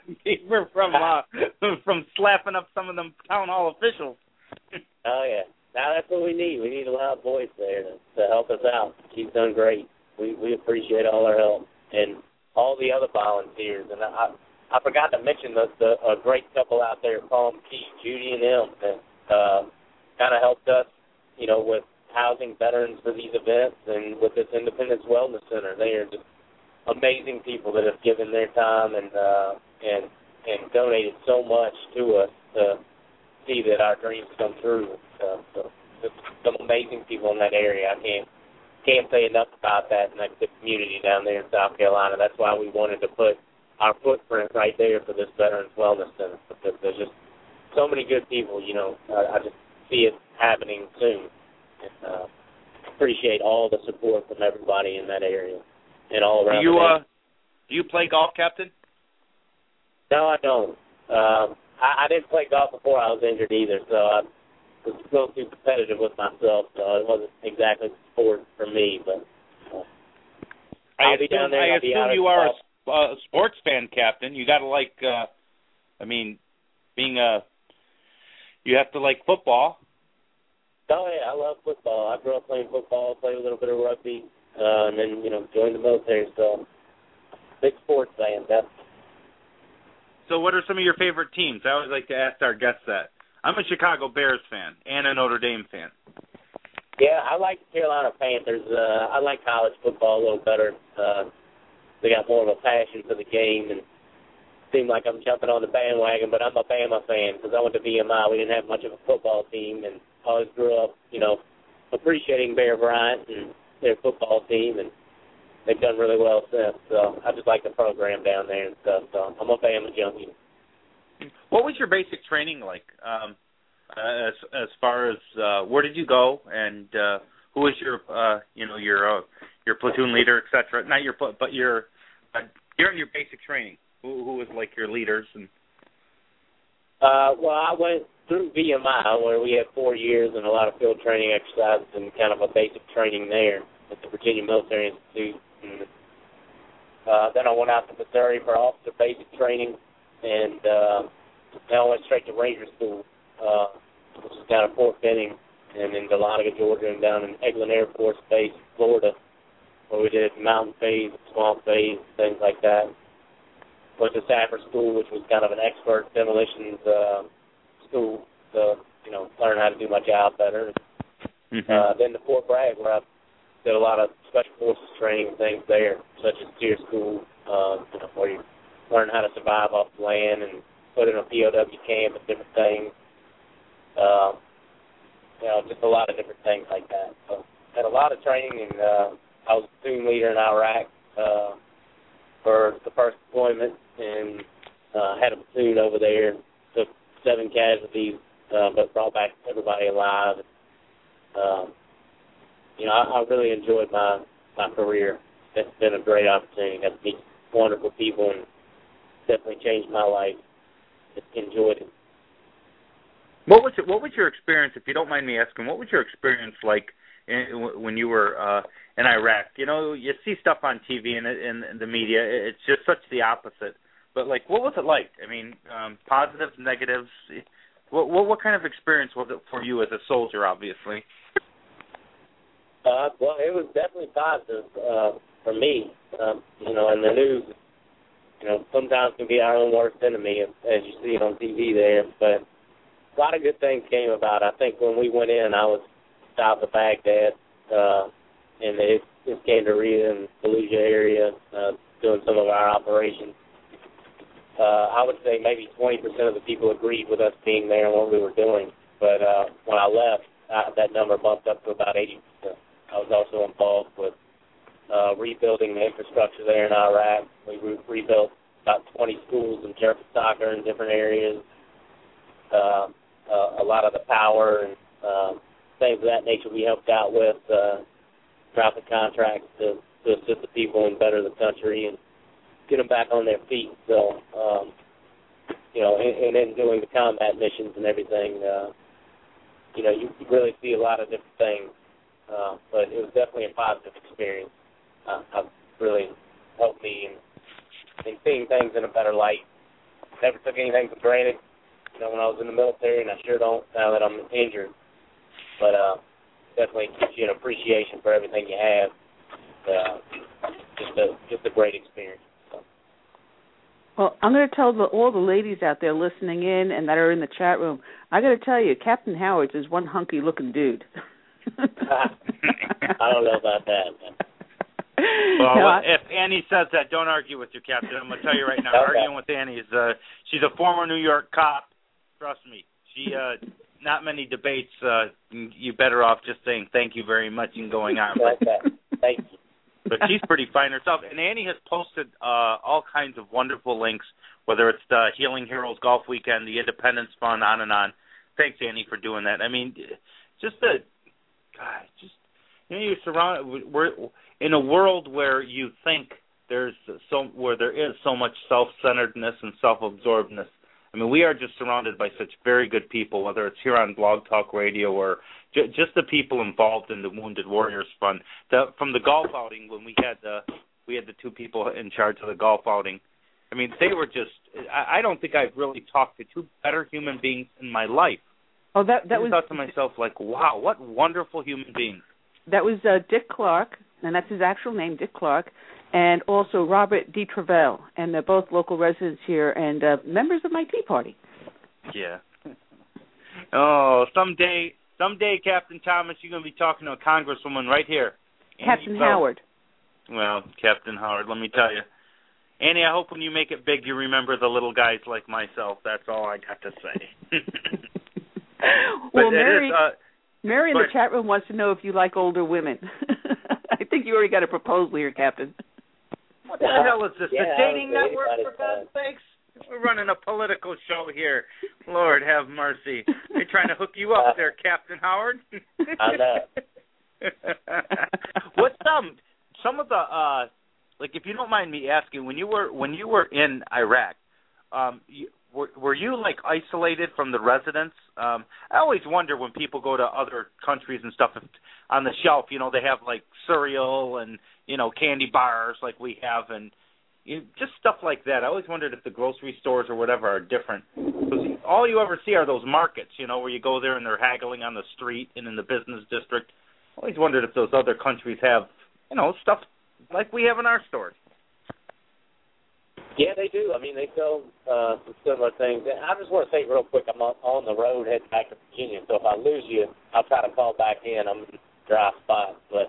E: from slapping up some of them town hall officials.
F: Oh, yeah. Now that's what we need. We need a loud voice there to help us out. She's done great. We appreciate all her help and all the other volunteers. And I forgot to mention a great couple out there, Palm Key, Judy and them, that kind of helped us, with housing veterans for these events and with this Independence Wellness Center. They are just amazing people that have given their time and donated so much to us to see that our dreams come true. So some amazing people in that area. I can't say enough about that and the community down there in South Carolina. That's why we wanted to put our footprint right there for this Veterans Wellness Center, because there's just so many good people. I just see it happening soon. And appreciate all the support from everybody in that area. And all around.
E: Do you play golf, Captain?
F: No, I don't. I didn't play golf before I was injured either, so I was a little too competitive with myself, so it wasn't exactly a sport for me. But I'll be down there.
E: I assume you are a sports fan, Captain. You got to like. You have to like football.
F: Oh yeah, I love football. I grew up playing football, played a little bit of rugby. And then, joined the military, so big sports fan, definitely.
E: So what are some of your favorite teams? I always like to ask our guests that. I'm a Chicago Bears fan and a Notre Dame fan.
F: Yeah, I like the Carolina Panthers. I like college football a little better. They got more of a passion for the game, and it seems like I'm jumping on the bandwagon, but I'm a Bama fan because I went to VMI. We didn't have much of a football team, and always grew up, appreciating Bear Bryant and their football team, and they've done really well since. So I just like the program down there and stuff. So I'm a Bama junkie.
E: What was your basic training like? As far as where did you go, and who was your your platoon leader, etc. Not your, but your during your basic training. Who was like your leaders? And
F: well, I went through VMI, where we had 4 years and a lot of field training exercises and kind of a basic training there at the Virginia Military Institute. And, then I went out to Missouri for officer basic training, and then I went straight to Ranger School, which is down at Fort Benning, and in Dahlonega, Georgia, and down in Eglin Air Force Base, Florida, where we did mountain phase, swamp phase, things like that. Went to Safford School, which was kind of an expert demolitions school to, learn how to do my job better. Then to Fort Bragg, where I did a lot of special forces training and things there, such as tier school, where you learn how to survive off the land and put in a POW camp and different things. Just a lot of different things like that. So had a lot of training, and I was platoon leader in Iraq for the first deployment, and had a platoon over there, took 7 casualties, but brought back everybody alive. I really enjoyed my career. It's been a great opportunity. Got to meet wonderful people, and definitely changed my life. Just enjoyed it.
E: What was your experience, if you don't mind me asking, what was your experience like when you were in Iraq? You see stuff on TV and the media. It's just such the opposite. But, what was it like? I mean, positives, negatives. What kind of experience was it for you as a soldier, obviously?
F: Well, it was definitely positive for me. And the news, sometimes can be our own worst enemy, as you see on TV there. But a lot of good things came about. I think when we went in, I was south of Baghdad in the Iskandariya and Fallujah area doing some of our operations. I would say maybe 20% of the people agreed with us being there and what we were doing. But when I left, that number bumped up to about 80%. I was also involved with rebuilding the infrastructure there in Iraq. We rebuilt about 20 schools and turf soccer in different areas. A lot of the power and things of that nature we helped out with throughout the contract to assist the people and better the country and get them back on their feet. So, and then doing the combat missions and everything, you really see a lot of different things. But it was definitely a positive experience. It really helped me in seeing things in a better light. Never took anything for granted, when I was in the military, and I sure don't now that I'm injured. But definitely gives you an appreciation for everything you have. Just a great experience.
B: Well, I'm going to tell all the ladies out there listening in and that are in the chat room, I got to tell you, Captain Howard is one hunky-looking dude.
F: I don't know about that.
E: Well, if Annie says that, don't argue with your captain. I'm going to tell you right now, arguing with Annie is she's a former New York cop. Trust me. She not many debates. You better off just saying thank you very much and going on.
F: Thank you.
E: But she's pretty fine herself. And Annie has posted all kinds of wonderful links, whether it's the Healing Heroes Golf Weekend, the Independence Fund, on and on. Thanks, Annie, for doing that. I mean, you're surrounded. We're in a world where you think there is so much self-centeredness and self-absorbedness. I mean, we are just surrounded by such very good people, whether it's here on Blog Talk Radio or just the people involved in the Wounded Warriors Fund. From the golf outing, when we had the 2 people in charge of the golf outing, I mean, they were just. I don't think I've really talked to 2 better human beings in my life.
B: Oh, that was.
E: I thought to myself, wow, what wonderful human beings.
B: That was Dick Clark, and that's his actual name, Dick Clark, and also Robert D. Travell, and they're both local residents here and members of my Tea Party.
E: Yeah. Oh, someday, Captain Thomas, you're going to be talking to a congresswoman right here.
B: Captain Howard.
E: Well, Captain Howard, let me tell you. Annie, I hope when you make it big, you remember the little guys like myself. That's all I got to say.
B: Well, Mary in the chat room wants to know if you like older women. I think you already got a proposal here, Captain.
E: What the hell is this? The dating network, for God's sakes? We're running a political show here. Lord have mercy. They're trying to hook you up there, Captain Howard.
F: I know.
E: What's some of the like if you don't mind me asking, when you were in Iraq, were you like isolated from the residents? I always wonder when people go to other countries and stuff, if on the shelf, you know, they have like cereal and, you know, candy bars like we have, and just stuff like that. I always wondered if the grocery stores or whatever are different. Because all you ever see are those markets, you know, where you go there and they're haggling on the street and in the business district. I always wondered if those other countries have, you know, stuff like we have in our stores.
F: Yeah, they do. I mean, they sell some similar things. And I just want to say real quick, I'm on the road heading back to Virginia, so if I lose you, I'll try to call back in. I'm in a dry spot. But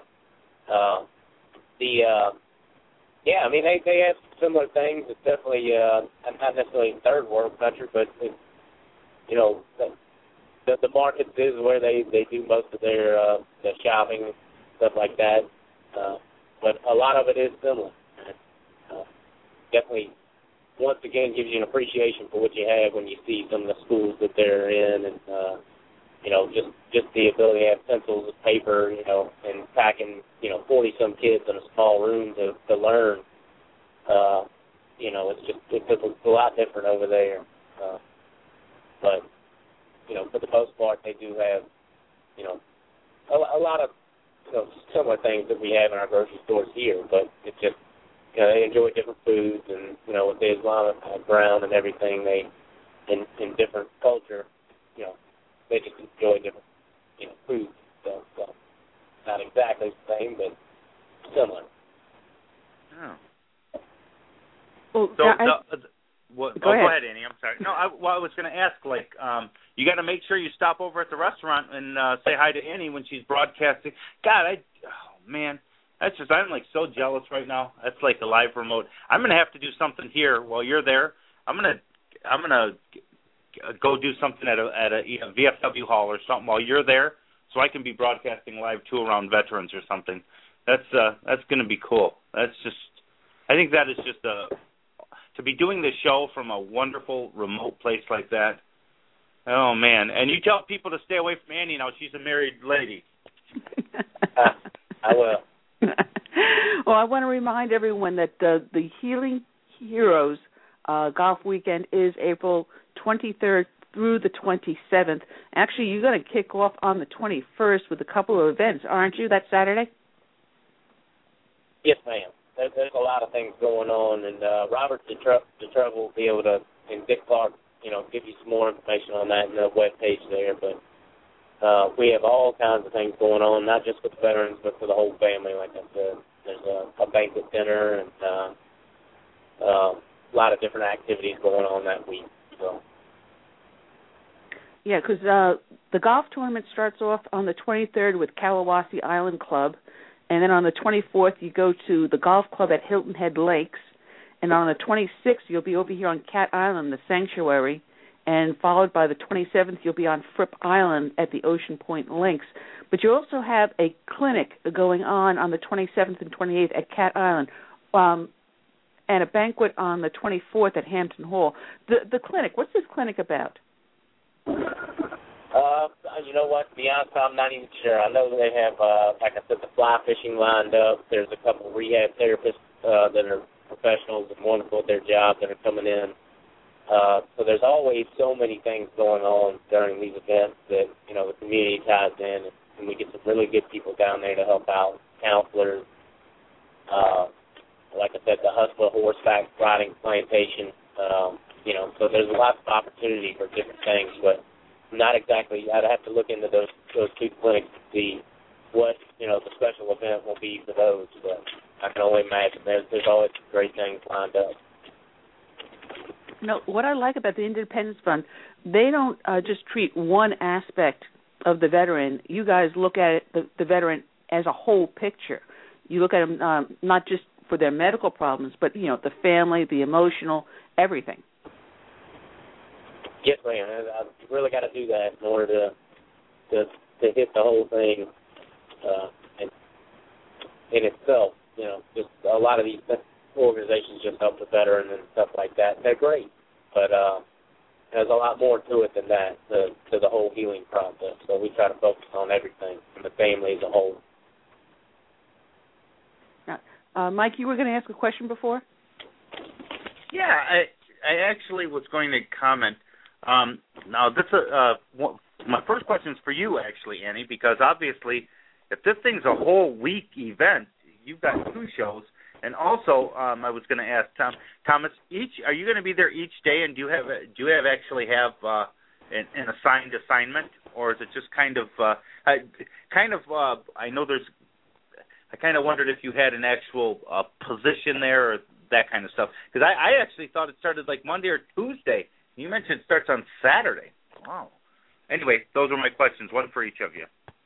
F: yeah, I mean, they have similar things. It's definitely not necessarily a third world country, but it's, you know, the markets is where they do most of their shopping and stuff like that. But a lot of it is similar. Definitely, once again, gives you an appreciation for what you have when you see some of the schools that they're in, and you know, just the ability to have pencils and paper, you know, and packing, you know, 40-some kids in a small room to learn. You know, it's a lot different over there. But you know, for the most part, they do have, you know, a lot of, you know, similar things that we have in our grocery stores here, but it's just, you know, they enjoy different foods, and, you know, with the Islamic background and everything, they, in different culture, you know, they just enjoy different, you know, foods. So not exactly the same, but similar.
E: Oh.
B: Well,
E: go ahead, Annie. I'm sorry. No, I was going to ask, like, you got to make sure you stop over at the restaurant and say hi to Annie when she's broadcasting. God, man, that's just, I'm like so jealous right now. That's like a live remote. I'm going to have to do something here while you're there. I'm gonna go do something at a VFW hall or something while you're there, so I can be broadcasting live too around veterans or something. That's going to be cool. That's just, I think that is just to be doing this show from a wonderful remote place like that. Oh, man. And you tell people to stay away from Annie now. She's a married lady.
F: I will.
B: Well, I want to remind everyone that the Healing Heroes Golf Weekend is April 23rd through the 27th. Actually, you're going to kick off on the 21st with a couple of events, aren't you, that Saturday?
F: Yes, ma'am. There's a lot of things going on, and Robert DeTreville will be able to, and Dick Clark, you know, give you some more information on that in the webpage there. But we have all kinds of things going on, not just with the veterans, but for the whole family. Like I said, there's a banquet dinner and a lot of different activities going on that week. So.
B: Yeah, because the golf tournament starts off on the 23rd with Kalawasi Island Club. And then on the 24th, you go to the golf club at Hilton Head Lakes. And on the 26th, you'll be over here on Cat Island, the sanctuary. And followed by the 27th, you'll be on Fripp Island at the Ocean Point Links. But you also have a clinic going on the 27th and 28th at Cat Island, and a banquet on the 24th at Hampton Hall. The clinic, what's this clinic about?
F: You know what? To be honest, I'm not even sure. I know they have, like I said, the fly fishing lined up. There's a couple of rehab therapists that are professionals and wonderful at their job that are coming in. So there's always so many things going on during these events that, you know, the community ties in, and we get some really good people down there to help out, counselors. Like I said, the Hustler Horseback Riding Plantation. You know, so there's lots of opportunity for different things, but not exactly. I'd have to look into those two clinics to see what, you know, the special event will be for those. But I can only imagine there's always great things lined up.
B: No, what I like about the Independence Fund, they don't just treat one aspect of the veteran. You guys look at it, the veteran as a whole picture. You look at them not just for their medical problems, but, you know, the family, the emotional, everything.
F: Yes, ma'am. I really got to do that in order to hit the whole thing in itself. You know, just a lot of these organizations just help the veteran and stuff like that. They're great, but there's a lot more to it than that, to the whole healing process. So we try to focus on everything and the family as a whole.
B: Now, Mike, you were going to ask a question before?
E: Yeah, I actually was going to comment. Now, my first question is for you, actually, Annie, because obviously, if this thing's a whole week event, you've got 2 shows, and also I was going to ask Thomas, are you going to be there each day, and do you have an assigned assignment, or is it just kind of I know there's. I kind of wondered if you had an actual position there or that kind of stuff. Because I actually thought it started like Monday or Tuesday. You mentioned it starts on Saturday. Wow. Anyway, those are my questions, one for each of you.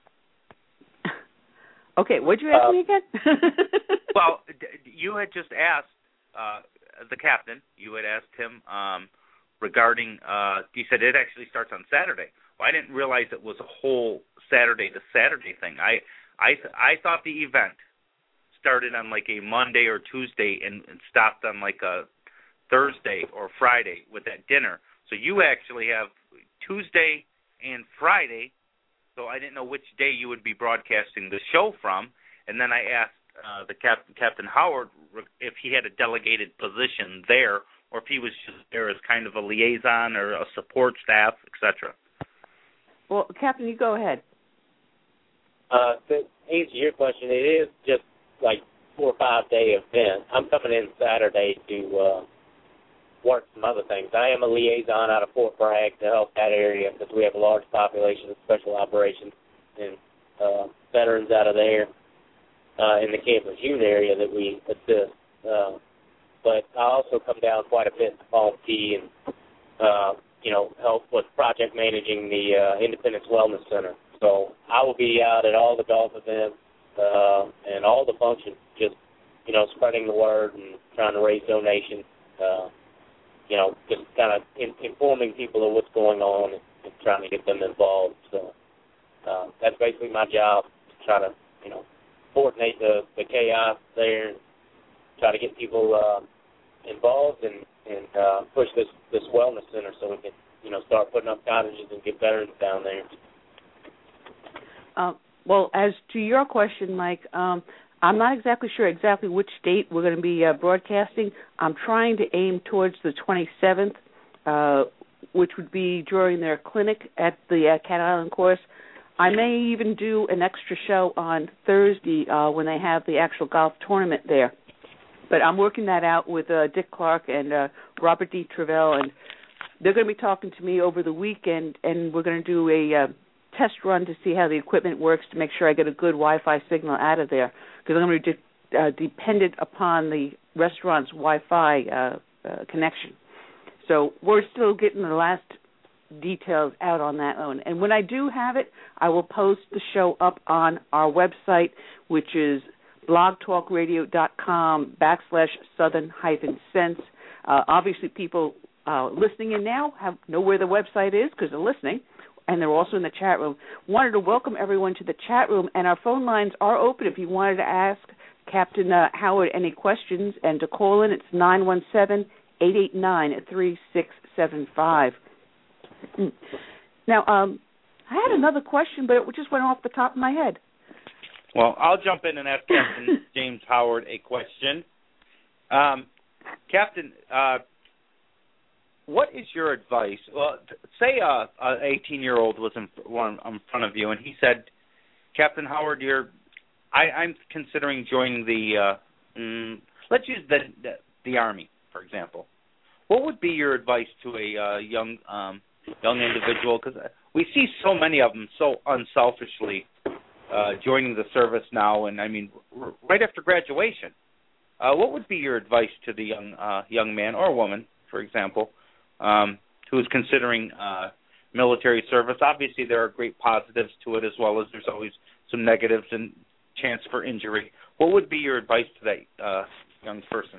B: Okay, what'd you ask me again?
E: Well, you had just asked the captain, you had asked him regarding, you said it actually starts on Saturday. Well, I didn't realize it was a whole Saturday to Saturday thing. I thought the event started on like a Monday or Tuesday and stopped on like a Thursday or Friday with that dinner. So you actually have Tuesday and Friday, so I didn't know which day you would be broadcasting the show from. And then I asked the Captain Howard if he had a delegated position there or if he was just there as kind of a liaison or a support staff, etc.
B: Well, Captain, you go ahead.
F: To answer your question, it is just like 4 or 5 day event. I'm coming in Saturday to work some other things. I am a liaison out of Fort Bragg to help that area because we have a large population of special operations and veterans out of there in the Camp Lejeune area that we assist. But I also come down quite a bit to Palm Key and help with project managing the Independence Wellness Center. So I will be out at all the golf events and all the functions, just, spreading the word and trying to raise donations, just kind of informing people of what's going on and trying to get them involved. So that's basically my job, to try to, coordinate the chaos there and try to get people involved and push this wellness center so we can, start putting up cottages and get veterans down there.
B: Well, as to your question, Mike, I'm not exactly sure which date we're going to be broadcasting. I'm trying to aim towards the 27th, which would be during their clinic at the Cat Island course. I may even do an extra show on Thursday when they have the actual golf tournament there. But I'm working that out with Dick Clark and Robert D. Travell, and they're going to be talking to me over the weekend, and we're going to do a test run to see how the equipment works to make sure I get a good Wi-Fi signal out of there, because I'm going to be dependent upon the restaurant's Wi-Fi connection. So we're still getting the last details out on that one. And when I do have it, I will post the show up on our website, which is blogtalkradio.com/southern-sense. Obviously, people listening in now know where the website is because they're listening, and they're also in the chat room. Wanted to welcome everyone to the chat room, and our phone lines are open if you wanted to ask Captain Howard any questions. And to call in, it's 917-889-3675. Now, I had another question, but it just went off the top of my head.
E: Well, I'll jump in and ask Captain James Howard a question. Captain, what is your advice? Well, say an 18-year-old was in front of you, and he said, Captain Howard, I'm considering joining the, let's use the Army, for example. What would be your advice to a young individual? Because we see so many of them so unselfishly joining the service now, and I mean, right after graduation. What would be your advice to the young man or woman, for example, who is considering military service? Obviously, there are great positives to it as well as there's always some negatives and chance for injury. What would be your advice to that young person?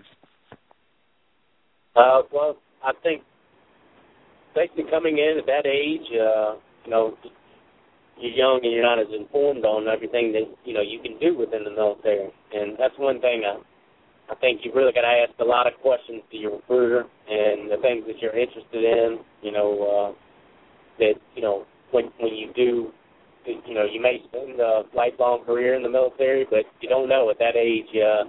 F: Well, I think basically coming in at that age, you're young and you're not as informed on everything that, you can do within the military. And that's one thing I think you've really got to ask a lot of questions to your recruiter and the things that you're interested in, that, when you do, you may spend a lifelong career in the military, but you don't know at that age,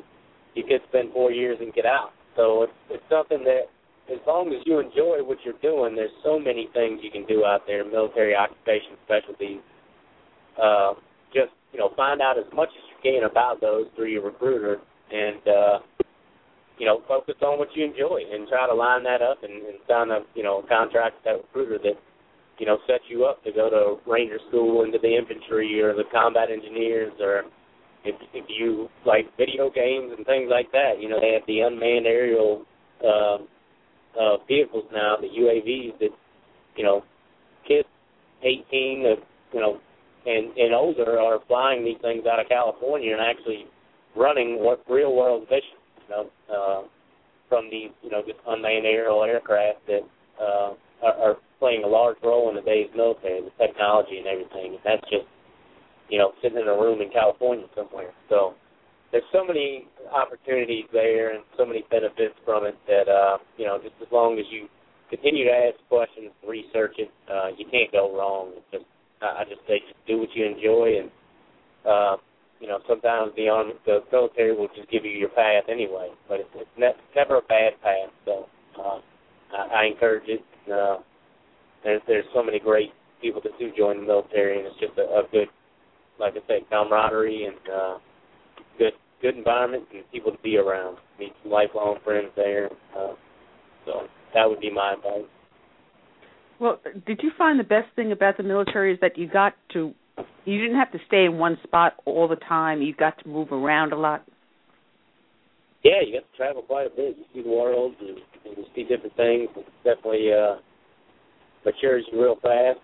F: you could spend 4 years and get out. So it's something that, as long as you enjoy what you're doing, there's so many things you can do out there, military occupation specialties. Just, find out as much as you can about those through your recruiter and, focus on what you enjoy and try to line that up and sign a, contract with that recruiter that, sets you up to go to Ranger School, into the infantry or the combat engineers, or if you like video games and things like that, they have the unmanned aerial vehicles now, the UAVs that, kids 18, and older are flying these things out of California and actually running real-world missions, from these, just unmanned aerial aircraft that are playing a large role in today's military, the technology and everything. And that's just, sitting in a room in California somewhere. So there's so many opportunities there and so many benefits from it that, just as long as you continue to ask questions, research it, you can't go wrong. I just say just do what you enjoy, and sometimes the military will just give you your path anyway, but it's never a bad path. So I encourage it. There's so many great people that do join the military, and it's just a good, like I said, camaraderie and good environment and people to be around. Meet some lifelong friends there. So that would be my advice.
B: Well, did you find the best thing about the military is that you didn't have to stay in one spot all the time. You got to move around a lot?
F: Yeah, you get to travel quite a bit. You see the world and you see different things. It definitely matures you real fast.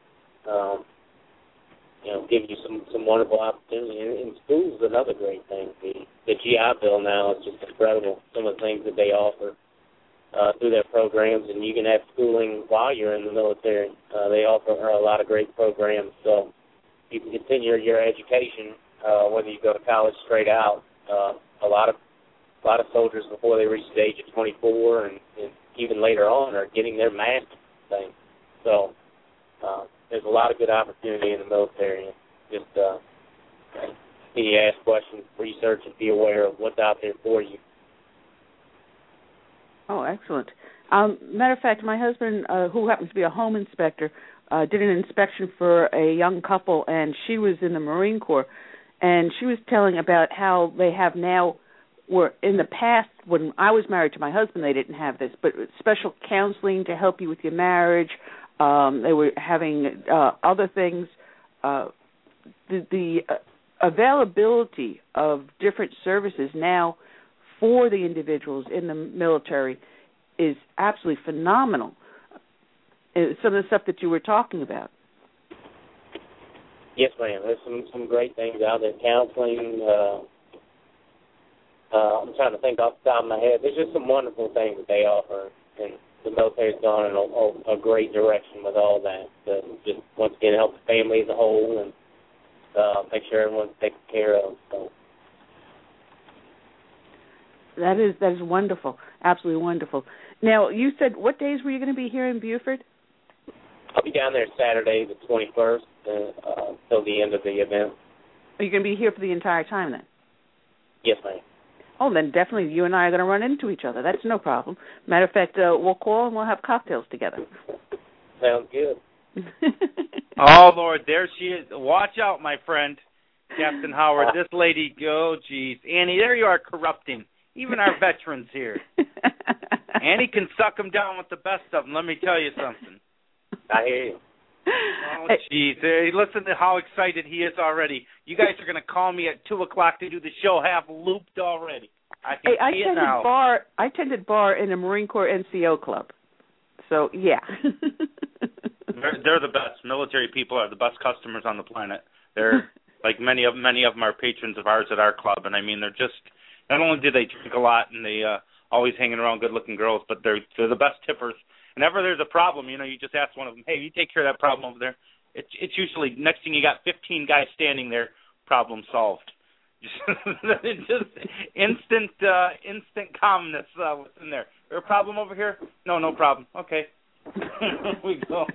F: Give you some wonderful opportunity. And school is another great thing. The GI Bill now is just incredible. Some of the things that they offer through their programs, and you can have schooling while you're in the military. They offer a lot of great programs, so you can continue your education, whether you go to college straight out. A lot of soldiers before they reach the age of 24 and even later on are getting their master's thing. So there's a lot of good opportunity in the military. Just you ask questions, research, and be aware of what's out there for you.
B: Oh, excellent. Matter of fact, my husband, who happens to be a home inspector, did an inspection for a young couple, and she was in the Marine Corps, and she was telling about how they have now, where in the past, when I was married to my husband, they didn't have this, but special counseling to help you with your marriage. They were having other things. The availability of different services now for the individuals in the military is absolutely phenomenal. Some of the stuff that you were talking about.
F: Yes, ma'am. There's some great things out there. Counseling. I'm trying to think off the top of my head. There's just some wonderful things that they offer, and the military's gone in a great direction with all that. Just once again, help the family as a whole and make sure everyone's taken care of. So.
B: That is wonderful, absolutely wonderful. Now, you said, what days were you going to be here in Buford?
F: I'll be down there Saturday, the 21st, till the end of the event.
B: Are you going to be here for the entire time then?
F: Yes, ma'am.
B: Oh, then definitely you and I are going to run into each other. That's no problem. Matter of fact, we'll call and we'll have cocktails together.
F: Sounds good.
E: Oh, Lord, there she is. Watch out, my friend, Captain Howard. This lady, oh, geez. Annie, there you are corrupting even our veterans here. Annie can suck them down with the best of them. Let me tell you something.
F: I hear you.
E: Oh, jeez. Listen to how excited he is already. You guys are going to call me at 2 o'clock to do the show half looped already. I can see it now.
B: I tended bar in a Marine Corps NCO club. So, yeah.
E: They're the best. Military people are the best customers on the planet. They're like many of them are patrons of ours at our club, and I mean they're just not only do they drink a lot and they always hanging around good-looking girls, but they're the best tippers. Whenever there's a problem, you just ask one of them, hey, you take care of that problem over there. It's usually, next thing you got 15 guys standing there, problem solved. Just instant calmness within there. There a problem over here? No problem. Okay. We go.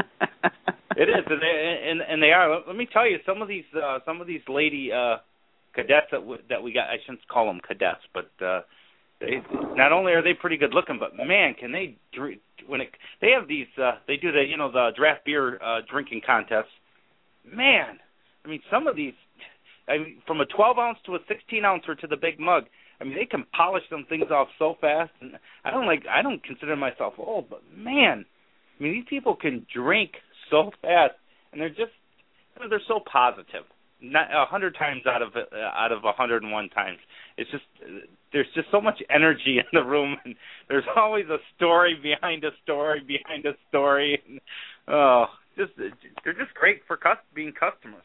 E: It is, and they are. Let me tell you, some of these lady cadets that we got. I shouldn't call them cadets, but they not only are they pretty good looking, but man, can they drink they have these they do the draft beer drinking contests. Man, I mean some of these, I mean from a 12 ounce to a 16 ouncer to the big mug. I mean they can polish them things off so fast, and I don't consider myself old, but man, I mean these people can drink so fast, and they're so positive. Not 100 times out of 101 times. It's just there's just so much energy in the room, and there's always a story behind a story behind a story. And, they're just great for being customers.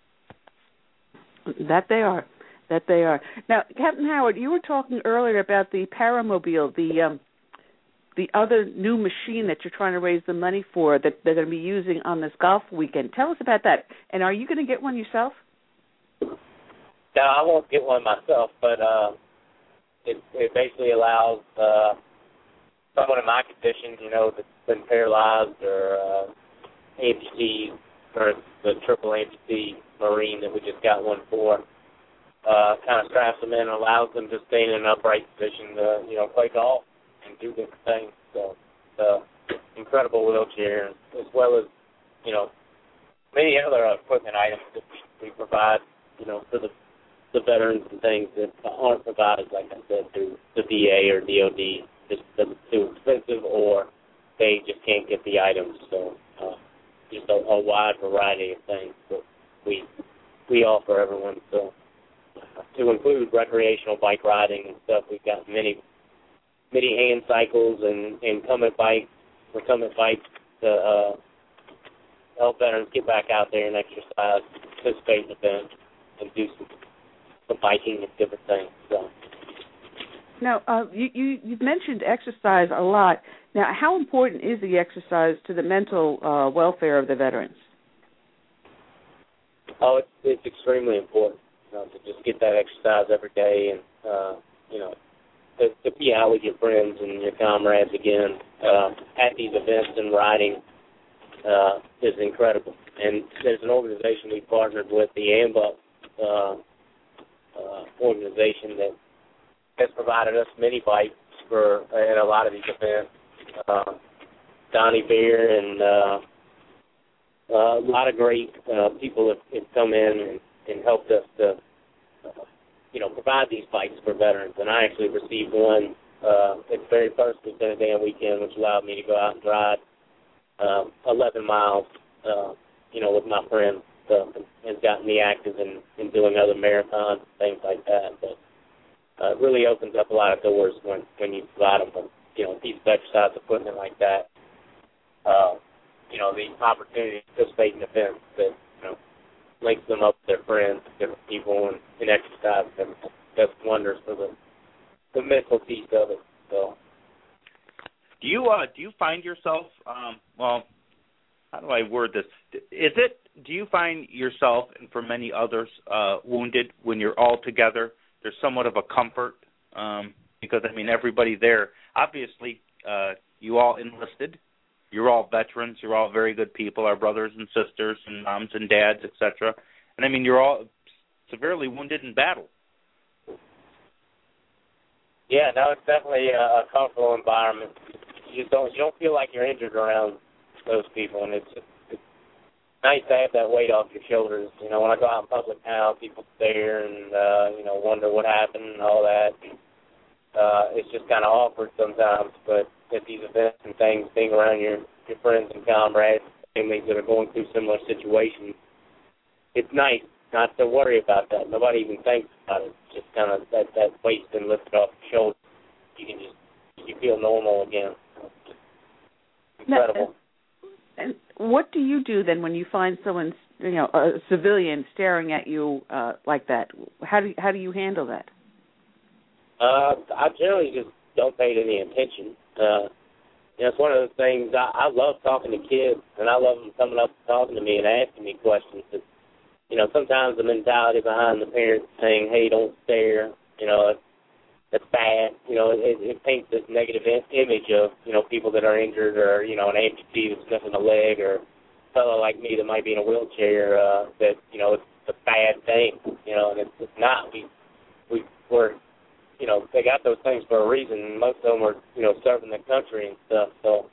B: That they are. Now, Captain Howard, you were talking earlier about the Paramobile, the other new machine that you're trying to raise the money for that they're going to be using on this golf weekend. Tell us about that. And are you going to get one yourself?
F: No, I won't get one myself, but it basically allows someone in my condition, that's been paralyzed or amputee, or the triple amputee Marine that we just got one for, kind of straps them in and allows them to stay in an upright position to, play golf and do different things. So, incredible wheelchair, as well as, many other equipment items that we provide, for the veterans and things that aren't provided, like I said, through the VA or DOD, just because it's too expensive or they just can't get the items. So just a wide variety of things that we offer everyone. So to include recreational bike riding and stuff, we've got many hand cycles and recumbent bikes to help veterans get back out there and exercise, participate in events, and do some biking and different things. So.
B: Now, you've mentioned exercise a lot. Now, how important is the exercise to the mental welfare of the veterans?
F: Oh, it's extremely important, to just get that exercise every day and, to be out with your friends and your comrades again at these events and riding is incredible. And there's an organization we partnered with, the AMBUC organization, that has provided us mini bikes at a lot of these events. Donnie Beer and a lot of great people have come in and helped us to, provide these bikes for veterans. And I actually received one at the very first Lieutenant Dan weekend, which allowed me to go out and ride 11 miles, with my friends. Has gotten me active in doing other marathons and things like that. But it really opens up a lot of doors when you provide them with, a piece of exercise equipment like that. The opportunity to participate in events that, links them up with their friends, different people, and exercise. That's wonders for the mental piece of it. So,
E: do you find yourself? How do I word this? Do you find yourself, and for many others, wounded when you're all together? There's somewhat of a comfort because everybody there. Obviously, you all enlisted. You're all veterans. You're all very good people. Our brothers and sisters and moms and dads, etc. And you're all severely wounded in battle.
F: Yeah, no, it's definitely a comfortable environment. You don't feel like you're injured around those people, and it's nice to have that weight off your shoulders. When I go out in public now, people stare and wonder what happened and all that. It's just kind of awkward sometimes, but at these events and things, being around your friends and comrades, families that are going through similar situations, it's nice not to worry about that. Nobody even thinks about it. Just kind of that weight's been lifted off your shoulders. You feel normal again. Incredible.
B: And what do you do then when you find someone, a civilian staring at you like that? How do you handle that?
F: I generally just don't pay it any attention. It's one of those things. I love talking to kids, and I love them coming up and talking to me and asking me questions. But, sometimes the mentality behind the parents saying, "Hey, don't stare," that's bad. It paints this negative image of, people that are injured or, an amputee that's missing a leg, or a fellow like me that might be in a wheelchair that, a bad thing, you know, and it's not. We're, you know, they got those things for a reason. Most of them are, you know, serving the country and stuff. So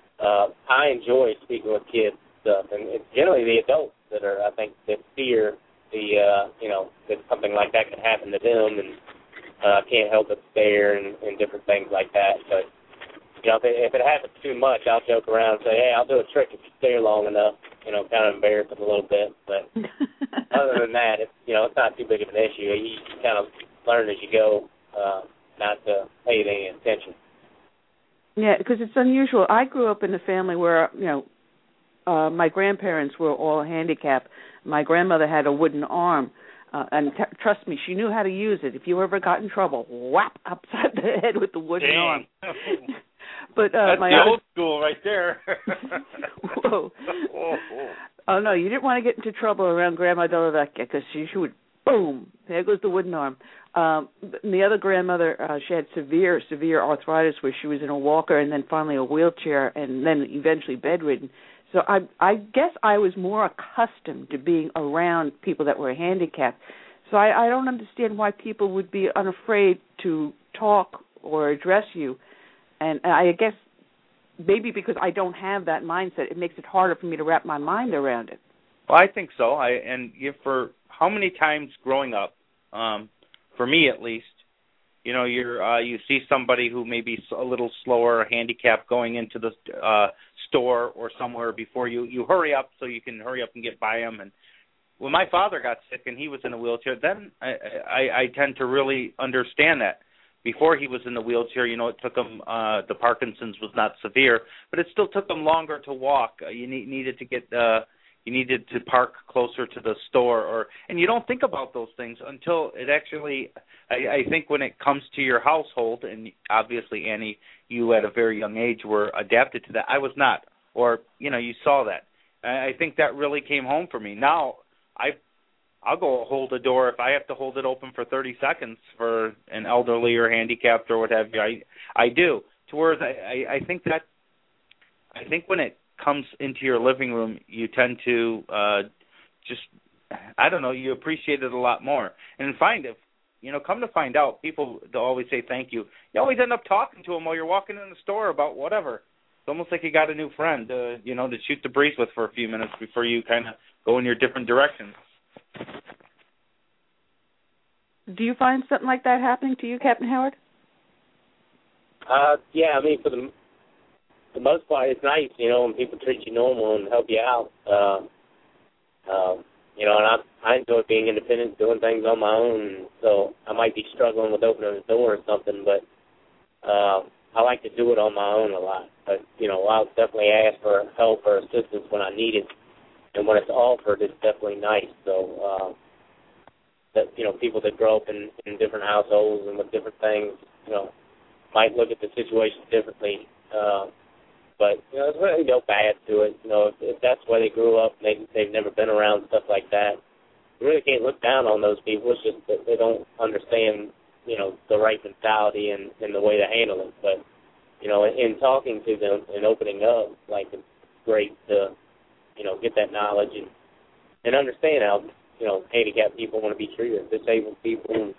F: I enjoy speaking with kids and stuff, and it's generally the adults that are, I think, that fear the, you know, that something like that could happen to them, and can't help but stare and different things like that. But you know, if it happens too much, I'll joke around and say, hey, I'll do a trick if you stare long enough. You know, kind of embarrass them a little bit. But other than that, it's, you know, it's not too big of an issue. You kind of learn as you go not to pay any attention.
B: Yeah, because it's unusual. I grew up in a family where, you know, my grandparents were all handicapped. My grandmother had a wooden arm. And trust me, she knew how to use it. If you ever got in trouble, whap, upside the head with the wooden arm. But
E: that's
B: my
E: the
B: other...
E: old school right there.
B: Whoa. Oh, no, you didn't want to get into trouble around Grandma Delavecchia because she would, boom, there goes the wooden arm. The other grandmother, she had severe arthritis where she was in a walker and then finally a wheelchair and then eventually bedridden. So I guess I was more accustomed to being around people that were handicapped. So I don't understand why people would be unafraid to talk or address you. And I guess maybe because I don't have that mindset, it makes it harder for me to wrap my mind around it.
E: Well, I think so. For how many times growing up, for me at least, you know, you see somebody who may be a little slower or handicapped going into the store or somewhere before you hurry up so you can hurry up and get by them. And when my father got sick and he was in a wheelchair, then I tend to really understand that. Before he was in the wheelchair, you know, it took him, the Parkinson's was not severe, but it still took him longer to walk. You needed to park closer to the store, and you don't think about those things until it actually, I think when it comes to your household, and obviously, Annie, you at a very young age were adapted to that. I was not, or, you know, you saw that. I think that really came home for me. Now, I'll go hold a door if I have to hold it open for 30 seconds for an elderly or handicapped or what have you. I do. To whereas I think when it comes into your living room, you tend to you appreciate it a lot more. And come to find out, people always say thank you. You always end up talking to them while you're walking in the store about whatever. It's almost like you got a new friend, to shoot the breeze with for a few minutes before you kind of go in your different directions.
B: Do you find something like that happening to you, Captain Howard?
F: Yeah, I mean, for the most part, it's nice, you know, when people treat you normal and help you out. You know, and I enjoy being independent, doing things on my own. So I might be struggling with opening the door or something, but I like to do it on my own a lot. But, you know, I'll definitely ask for help or assistance when I need it. And when it's offered, it's definitely nice. So, that, you know, people that grow up in different households and with different things, you know, might look at the situation differently. But, you know, there's really no bad to it. You know, if that's where they grew up and they've never been around stuff like that, you really can't look down on those people. It's just that they don't understand, you know, the right mentality and the way to handle it. But, you know, in talking to them and opening up, like, it's great to, you know, get that knowledge and understand how, you know, handicapped people want to be treated, disabled people.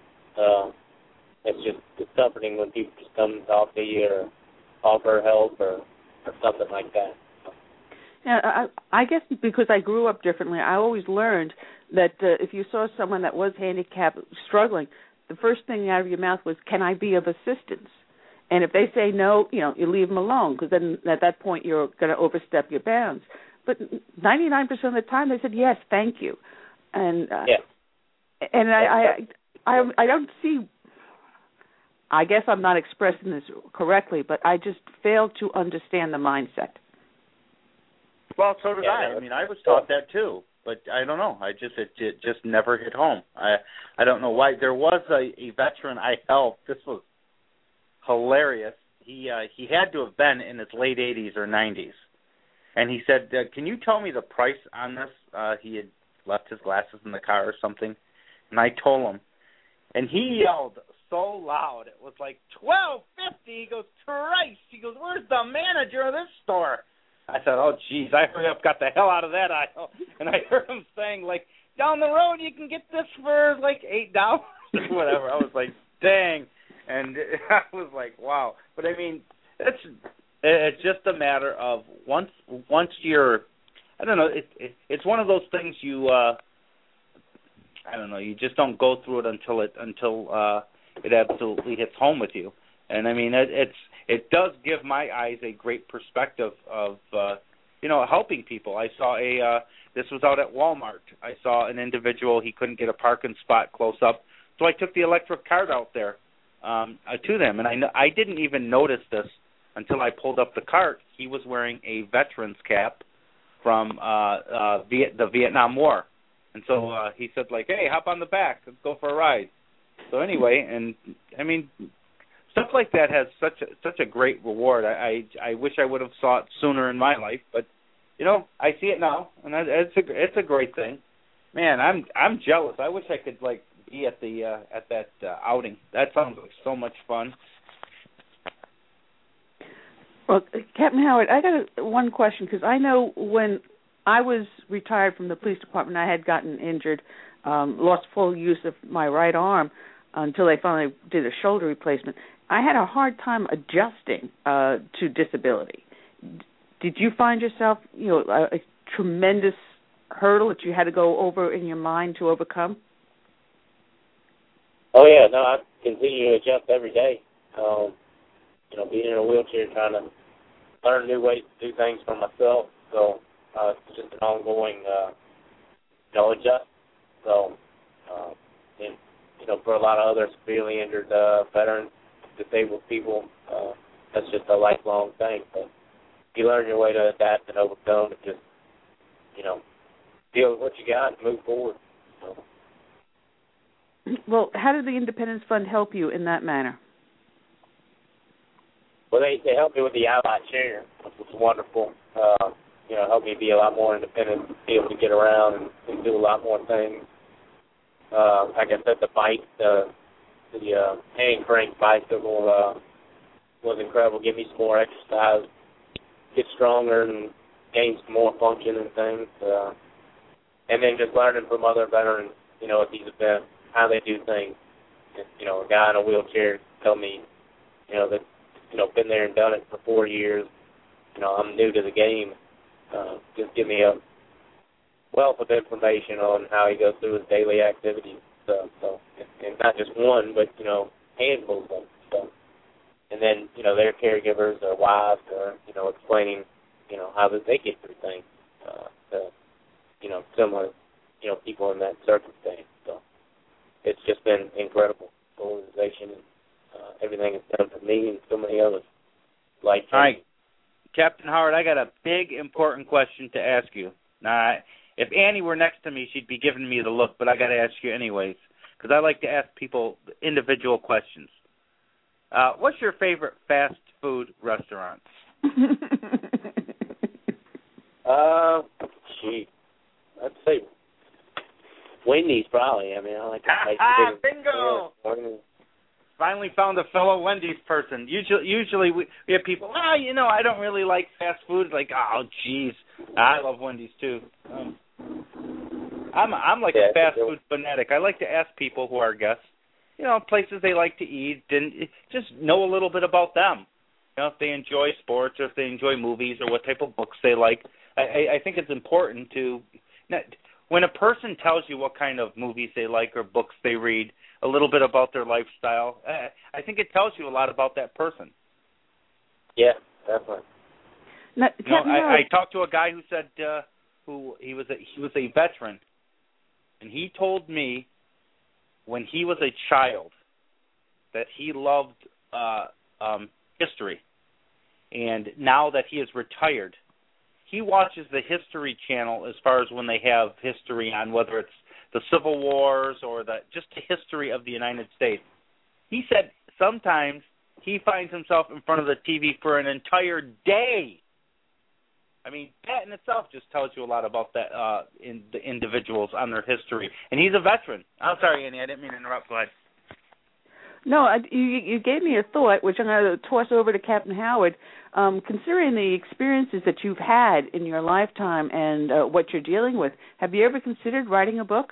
F: It's comforting when people just come and talk to you or offer help or something like that.
B: Yeah, I guess because I grew up differently, I always learned that if you saw someone that was handicapped struggling, the first thing out of your mouth was, "Can I be of assistance?" And if they say no, you know, you leave them alone, because then at that point you're going to overstep your bounds. But 99% of the time they said, yes, thank you. And and I don't see, I guess I'm not expressing this correctly, but I just fail to understand the mindset.
E: Well, so did I. I mean, I was taught that too, but I don't know. It just never hit home. I don't know why. There was a veteran I helped. This was hilarious. He had to have been in his late 80s or 90s. And he said, can you tell me the price on this? He had left his glasses in the car or something. And I told him. And he yelled so loud. It was like, $12.50. He goes, Christ. He goes, where's the manager of this store? I said, oh, geez. I hurry up, got the hell out of that aisle. And I heard him saying, like, down the road you can get this for like $8 or whatever. I was like, dang. And I was like, wow. But I mean, it's just a matter of once you're, I don't know, it's one of those things you I don't know, you just don't go through it until it absolutely hits home with you. And I mean, it does give my eyes a great perspective of helping people. I saw this was out at Walmart. I saw an individual, he couldn't get a parking spot close up, so I took the electric cart out there to them, and I didn't even notice this until I pulled up the cart. He was wearing a veteran's cap from the Vietnam War. And so he said, like, hey, hop on the back. Let's go for a ride. So anyway, and I mean, stuff like that has such a great reward. I wish I would have saw it sooner in my life, but I see it now, and it's a great thing. Man, I'm jealous. I wish I could like be at that outing. That sounds like so much fun.
B: Well, Captain Howard, I got one question, because I know when I was retired from the police department, I had gotten injured, lost full use of my right arm until they finally did a shoulder replacement. I had a hard time adjusting to disability. Did you find yourself, a tremendous hurdle that you had to go over in your mind to overcome?
F: Oh, yeah. No, I continue to adjust every day. Being in a wheelchair, trying to learn new ways to do things for myself. So it's just an ongoing, adjust. So, for a lot of other severely injured veterans, disabled people, that's just a lifelong thing. But you learn your way to adapt and overcome and just, deal with what you got and move forward. So.
B: Well, how did the Independence Fund help you in that manner?
F: Well, they helped me with the Ally chair, which was wonderful. Helped me be a lot more independent, be able to get around and do a lot more things. Like I said, the bike, the hand crank bicycle was incredible. Give me some more exercise, get stronger, and gain some more function and things. And then just learning from other veterans, at these events, how they do things. A guy in a wheelchair tell me, that, been there and done it for 4 years. I'm new to the game. Just give me a wealth of information on how he goes through his daily activities. So and not just one, but, handfuls of stuff. And then, their caregivers, their wives, are, explaining, how they get through things to, similar, people in that circumstance. So it's just been incredible, the organization and everything it's done for me and so many others. All
E: right, Captain Howard, I got a big, important question to ask you. Now, if Annie were next to me, she'd be giving me the look, but I got to ask you anyways, because I like to ask people individual questions. What's your favorite fast food restaurant?
F: I'd say Wendy's probably. I mean, I like to
E: bingo! Finally found a fellow Wendy's person. Usually we have people, I don't really like fast food. Like, oh, geez, I love Wendy's too. I'm like a fast food fanatic. I like to ask people who are guests, places they like to eat, and just know a little bit about them. If they enjoy sports or if they enjoy movies or what type of books they like. I think it's important to, when a person tells you what kind of movies they like or books they read, a little bit about their lifestyle, I think it tells you a lot about that person.
F: Yeah, definitely.
E: I talked to a guy who said he was a veteran, and he told me when he was a child that he loved history, and now that he is retired, he watches the History Channel as far as when they have history on, whether it's the Civil Wars or just the history of the United States. He said sometimes he finds himself in front of the TV for an entire day. I mean, that in itself just tells you a lot about that in the individuals on their history. And he's a veteran. I'm sorry, Annie, I didn't mean to interrupt. Go ahead.
B: No, you gave me a thought, which I'm going to toss over to Captain Howard. Considering the experiences that you've had in your lifetime and what you're dealing with, have you ever considered writing a book?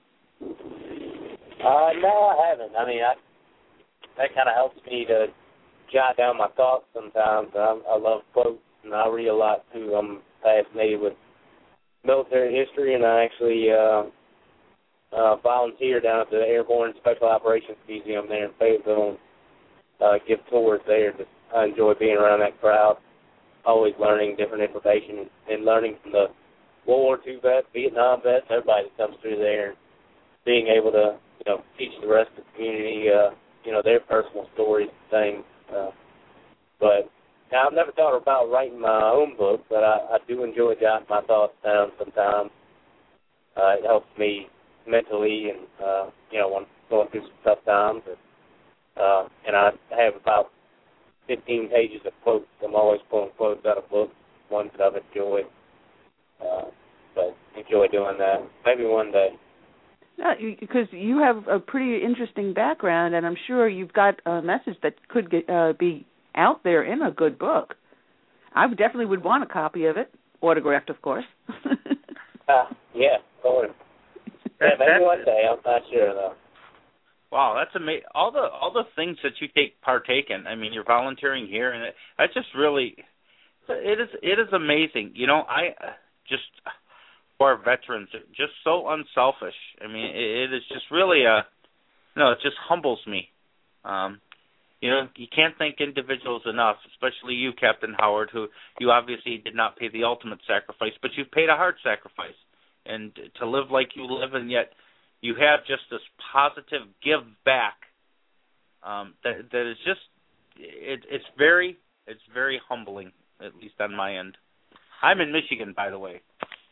F: No, I haven't. I mean, that kind of helps me to jot down my thoughts sometimes. I love quotes, and I read a lot, too. I'm fascinated with military history, and I actually volunteer down at the Airborne Special Operations Museum there in Fayetteville and give tours there. I enjoy being around that crowd, always learning different information and learning from the World War II vets, Vietnam vets, everybody that comes through there, and being able to, teach the rest of the community, their personal stories and things. But now, I've never thought about writing my own book, but I do enjoy jotting my thoughts down sometimes. It helps me mentally and, when I'm going through some tough times. And I have about 15 pages of quotes. I'm always pulling quotes out of books, ones that I've enjoyed. But enjoy doing that. Maybe one day.
B: No, because you have a pretty interesting background, and I'm sure you've got a message that could be out there in a good book. I definitely would want a copy of it, autographed, of course.
F: Yeah, totally. Yeah, maybe one day. I'm not sure though.
E: Wow, that's amazing! All the things that you partake in. I mean, you're volunteering here, and that's just really, it is amazing. I just. For our veterans, just so unselfish. I mean, it is just really it just humbles me. You can't thank individuals enough, especially you, Captain Howard, who you obviously did not pay the ultimate sacrifice, but you've paid a hard sacrifice. And to live like you live, and yet you have just this positive give back that is just, it's very humbling, at least on my end. I'm in Michigan, by the way.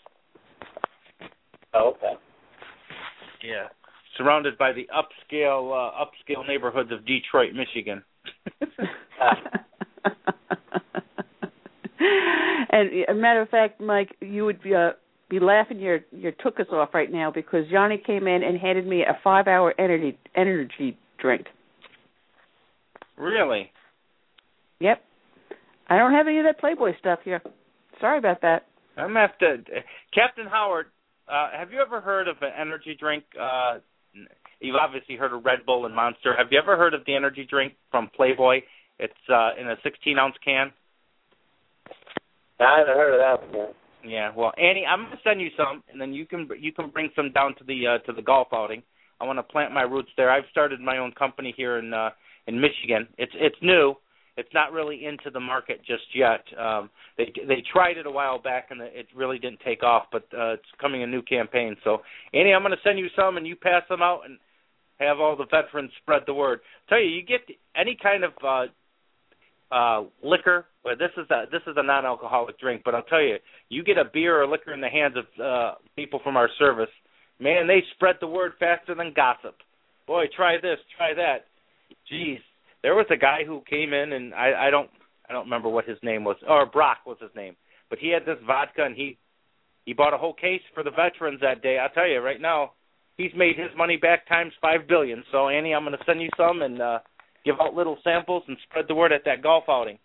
F: Oh, okay.
E: Yeah, surrounded by the upscale neighborhoods of Detroit, Michigan.
B: And as a matter of fact, Mike, you would be laughing your tuchus off right now because Johnny came in and handed me a 5-hour energy drink.
E: Really?
B: Yep. I don't have any of that Playboy stuff here. Sorry about that.
E: I'm going to have to... Captain Howard, have you ever heard of an energy drink? You've obviously heard of Red Bull and Monster. Have you ever heard of the energy drink from Playboy? It's in a 16-ounce can.
F: I haven't heard of that one yet.
E: Yeah, well, Annie, I'm going to send you some, and then you can bring some down to the golf outing. I want to plant my roots there. I've started my own company here in Michigan. It's new. It's not really into the market just yet. They tried it a while back, and it really didn't take off, but it's coming a new campaign. So, Annie, I'm going to send you some, and you pass them out and have all the veterans spread the word. Tell you get any kind of liquor. Well, this is a non-alcoholic drink, but I'll tell you, you get a beer or liquor in the hands of people from our service, man, they spread the word faster than gossip. Boy, try this, try that. Jeez. There was a guy who came in, and I don't remember what his name was, or Brock was his name, but he had this vodka, and he bought a whole case for the veterans that day. I'll tell you right now, he's made his money back times 5 billion. So Annie, I'm going to send you some and give out little samples and spread the word at that golf outing.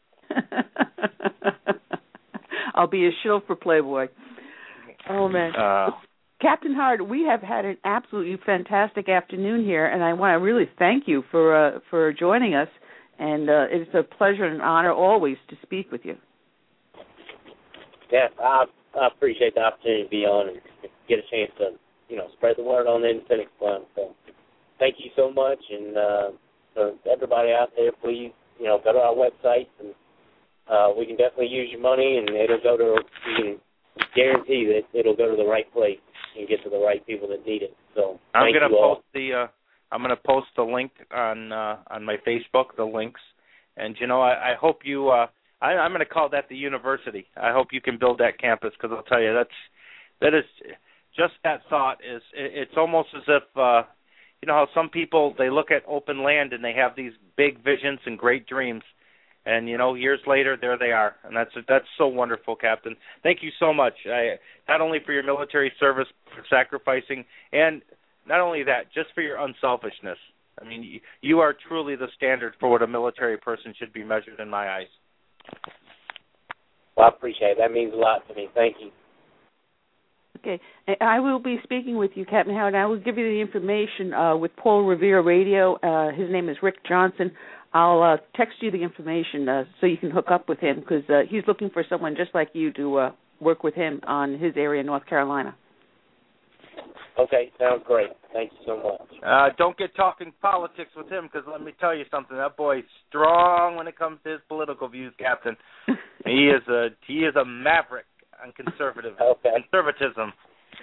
B: I'll be a shill for Playboy. Oh man. Captain Howard, we have had an absolutely fantastic afternoon here, and I want to really thank you for joining us. And it's a pleasure and honor always to speak with you.
F: Yeah, I appreciate the opportunity to be on and get a chance to, spread the word on the Independence Fund. So thank you so much, and for everybody out there, please, go to our website, and we can definitely use your money, and we can guarantee that it'll go to the right place and get to the right people that need it. So
E: I'm going to post the link on my Facebook, the links, and I hope you. I'm going to call that the university. I hope you can build that campus because I'll tell you that is just that thought is. It's almost as if how some people they look at open land and they have these big visions and great dreams. And, years later, there they are. And that's so wonderful, Captain. Thank you so much, not only for your military service, for sacrificing, and not only that, just for your unselfishness.
O: I mean, you are truly the standard for what a military person should be measured in my eyes.
F: Well, I appreciate it. That means a lot to me. Thank you.
B: Okay. I will be speaking with you, Captain Howard, and I will give you the information with Paul Revere Radio. His name is Rick Johnson. I'll text you the information so you can hook up with him, because he's looking for someone just like you to work with him on his area in North Carolina.
F: Okay, sounds great. Thank you so much.
O: Don't get talking politics with him, because let me tell you something. That boy's strong when it comes to his political views, Captain. He is a maverick on conservatism.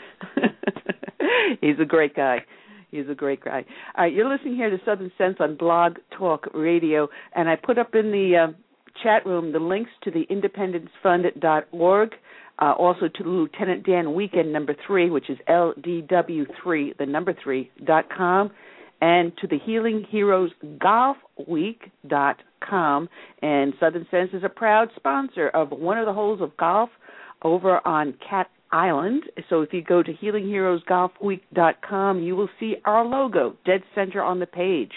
B: He's a great guy. He's a great guy. All right, you're listening here to Southern Sense on Blog Talk Radio, and I put up in the chat room the links to the independencefund.org, also to Lieutenant Dan Weekend number 3, which is LDW3, the number 3.com, and to the Healing Heroes Golf Week.com. And Southern Sense is a proud sponsor of one of the holes of golf over on Cat Island. So if you go to HealingHeroesGolfWeek.com, you will see our logo dead center on the page.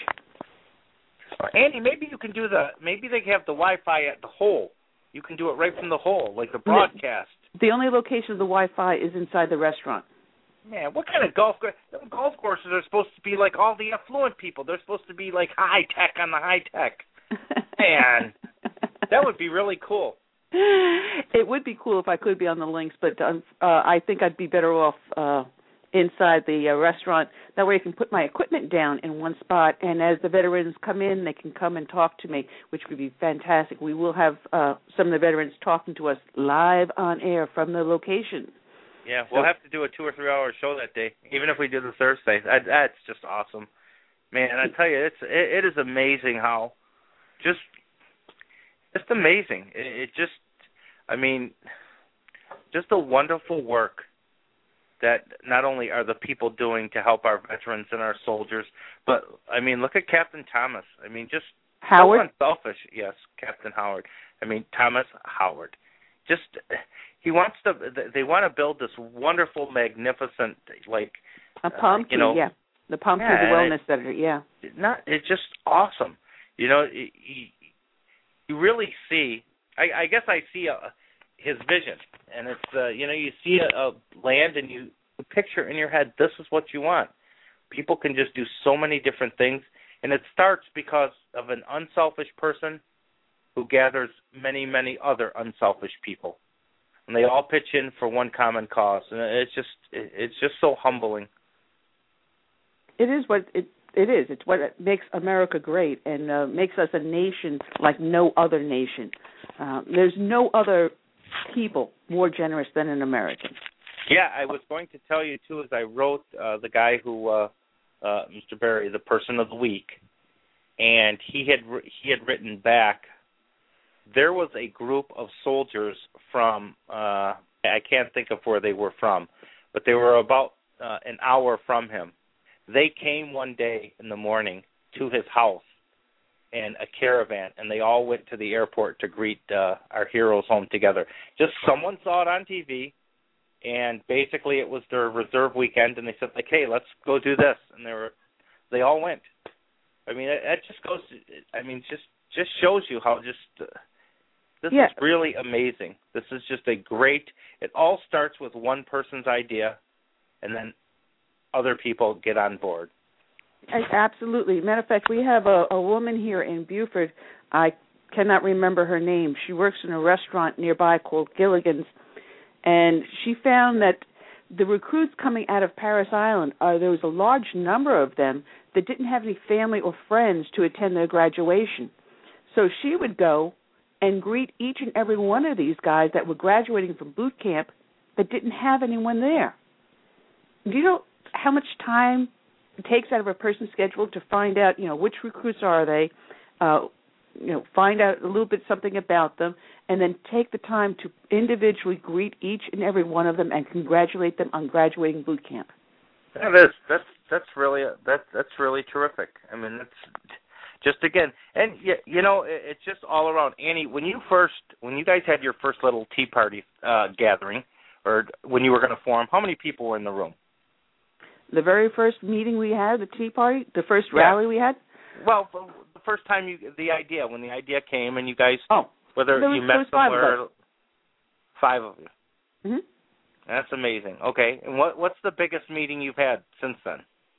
O: Andy, maybe you can do maybe they have the Wi-Fi at the hole. You can do it right from the hole, like the broadcast.
B: The only location of the Wi-Fi is inside the restaurant.
O: Man, what kind of golf courses are supposed to be like all the affluent people? They're supposed to be like high tech on the high tech. Man, that would be really cool.
B: It would be cool if I could be on the links, but I think I'd be better off inside the restaurant. That way I can put my equipment down in one spot, and as the veterans come in, they can come and talk to me, which would be fantastic. We will have some of the veterans talking to us live on air from the location.
O: Yeah, we'll have to do a 2 or 3 hour show that day, even if we do the Thursday. That's just awesome. Man, I tell you, it is amazing how just amazing. It just, I mean, just the wonderful work that not only are the people doing to help our veterans and our soldiers, but, I mean, look at Captain Thomas. I mean, just
B: Howard?
O: So unselfish. Yes, Captain Howard. I mean, Thomas Howard. Just, they want to build this wonderful, magnificent, like,
B: a Palm Tree, yeah. The Palm Tree, the Wellness Center, yeah.
O: It's just awesome. You know, you really see, I guess I see his vision, and it's, you see a land and you picture in your head, this is what you want. People can just do so many different things, and it starts because of an unselfish person who gathers many, many other unselfish people. And they all pitch in for one common cause, and it's just so humbling.
B: It is what it is. It's what makes America great and makes us a nation like no other nation. There's no other people more generous than an American.
O: Yeah, I was going to tell you, too, as I wrote the guy who, Mr. Berry, the person of the week, and he had written back, there was a group of soldiers from, I can't think of where they were from, but they were about an hour from him. They came one day in the morning to his house in a caravan, and they all went to the airport to greet our heroes home together. Just someone saw it on TV, and basically it was their reserve weekend, and they said, like, hey, let's go do this. And they all went. I mean, it just goes to, I mean, just shows you how just this is really amazing. This is just a great, it all starts with one person's idea, and then other people get on board.
B: Absolutely. Matter of fact, we have a woman here in Beaufort. I cannot remember her name. She works in a restaurant nearby called Gilligan's, and she found that the recruits coming out of Parris Island, there was a large number of them that didn't have any family or friends to attend their graduation. So she would go and greet each and every one of these guys that were graduating from boot camp that didn't have anyone there. Do you know how much time it takes out of a person's schedule to find out, which recruits are they, find out a little bit something about them, and then take the time to individually greet each and every one of them and congratulate them on graduating boot camp?
O: That's really terrific. I mean, that's just again, and it's just all around. Annie, when you guys had your first little tea party gathering, or when you were going to form, how many people were in the room?
B: The very first meeting we had, the Tea Party, the first rally we had?
O: Well, the first time when the idea came and you guys, whether you met somewhere, 5 of you.
B: Mm-hmm.
O: That's amazing. Okay, and what's the biggest meeting you've had since then?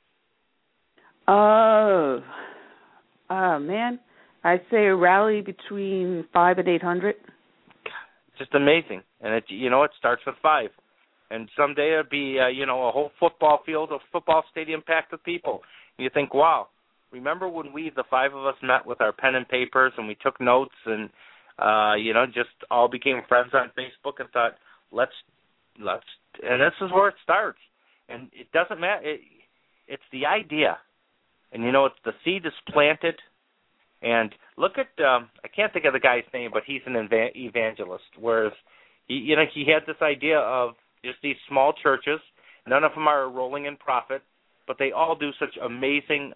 B: Man, I'd say a rally between 500 and 800.
O: Just amazing, and it starts with 5, and someday it'll be a whole football field, a football stadium packed with people. And you think, wow, remember when the 5 of us met with our pen and papers and we took notes and just all became friends on Facebook and thought, let's, and this is where it starts. And it doesn't matter. It's the idea. And, it's the seed is planted. And look at, I can't think of the guy's name, but he's an evangelist. Whereas, he had this idea of just these small churches. None of them are rolling in profit, but they all do such amazing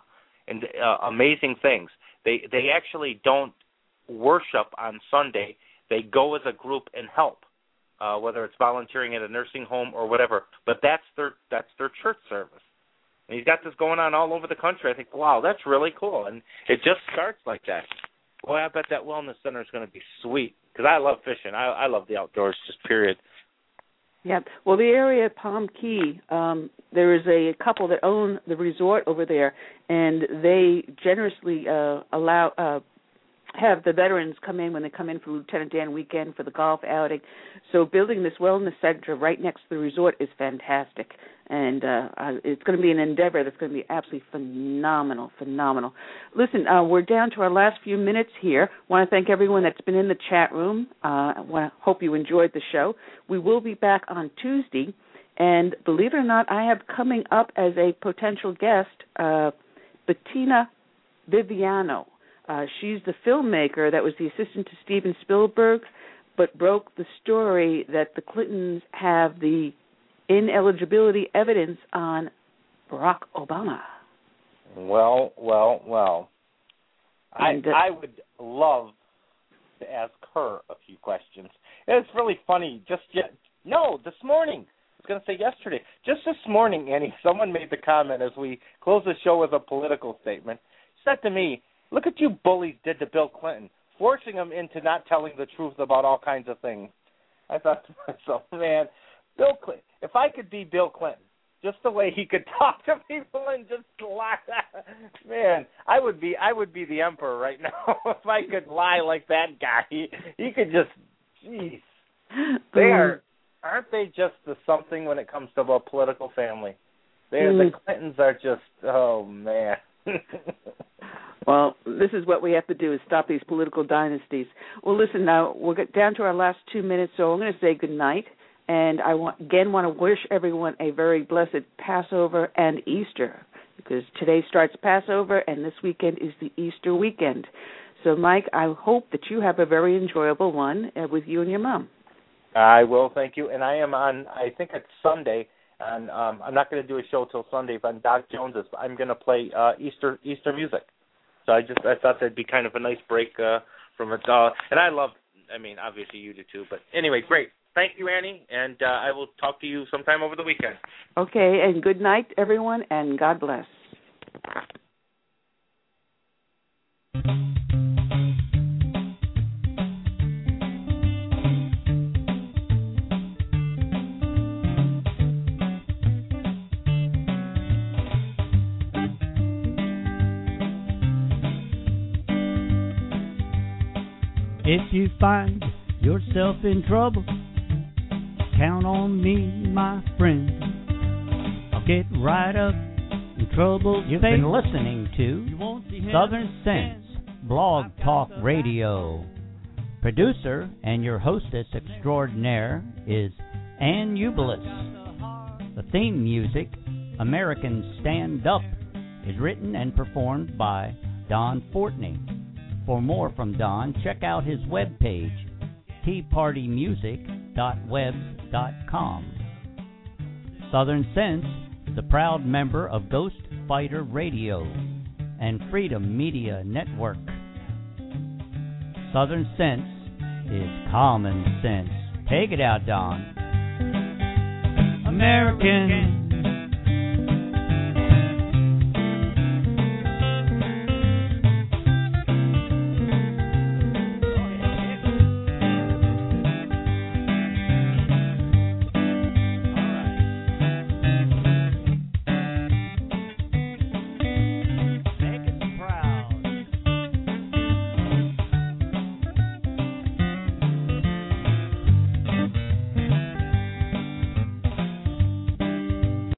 O: amazing things. They actually don't worship on Sunday. They go as a group and help, whether it's volunteering at a nursing home or whatever. But that's their church service. And he's got this going on all over the country. I think, wow, that's really cool. And it just starts like that. Boy, I bet that wellness center is going to be sweet because I love fishing. I love the outdoors, just period.
B: Yeah. Well, the area at Palm Key, there is a couple that own the resort over there, and they generously have the veterans come in when they come in for Lieutenant Dan weekend for the golf outing. So building this wellness center right next to the resort is fantastic. And it's going to be an endeavor that's going to be absolutely phenomenal. Listen, we're down to our last few minutes here. I want to thank everyone that's been in the chat room. I hope you enjoyed the show. We will be back on Tuesday. And believe it or not, I have coming up as a potential guest Bettina Viviano. She's the filmmaker that was the assistant to Steven Spielberg, but broke the story that the Clintons have the ineligibility evidence on Barack Obama.
O: Well. I would love to ask her a few questions. It's really funny. This morning. I was going to say yesterday. Just this morning, Annie, someone made the comment as we closed the show with a political statement. Said to me, look at you bullies did to Bill Clinton, forcing him into not telling the truth about all kinds of things. I thought to myself, man, Bill Clinton, if I could be Bill Clinton, just the way he could talk to people and just lie, man, I would be the emperor right now if I could lie like that guy. He could just, jeez. Aren't they just the something when it comes to a political family? The Clintons are just, oh, man.
B: Well, this is what we have to do is stop these political dynasties. Well, listen, now we'll get down to our last 2 minutes, so I'm going to say good night. And I want to wish everyone a very blessed Passover and Easter, because today starts Passover and this weekend is the Easter weekend. So, Mike, I hope that you have a very enjoyable one with you and your mom.
O: I will, thank you. And I am on, I think it's Sunday, and I'm not going to do a show till Sunday on Doc Jones's. I'm going to play Easter music. So I thought that'd be kind of a nice break from it. And obviously you do too. But anyway, great. Thank you, Annie, and I will talk to you sometime over the weekend.
B: Okay, and good night, everyone, and God bless.
C: If you find yourself in trouble, count on me, my friend. I'll get right up in trouble. You've been listening to Southern Sense Blog Talk Radio. Producer and your hostess extraordinaire is Ann Ubelis. The theme music, American Stand Up, is written and performed by Don Fortney. For more from Don, check out his webpage, teapartymusic.webs.com. Southern Sense is a proud member of Ghost Fighter Radio and Freedom Media Network. Southern Sense is common sense. Take it out, Don. American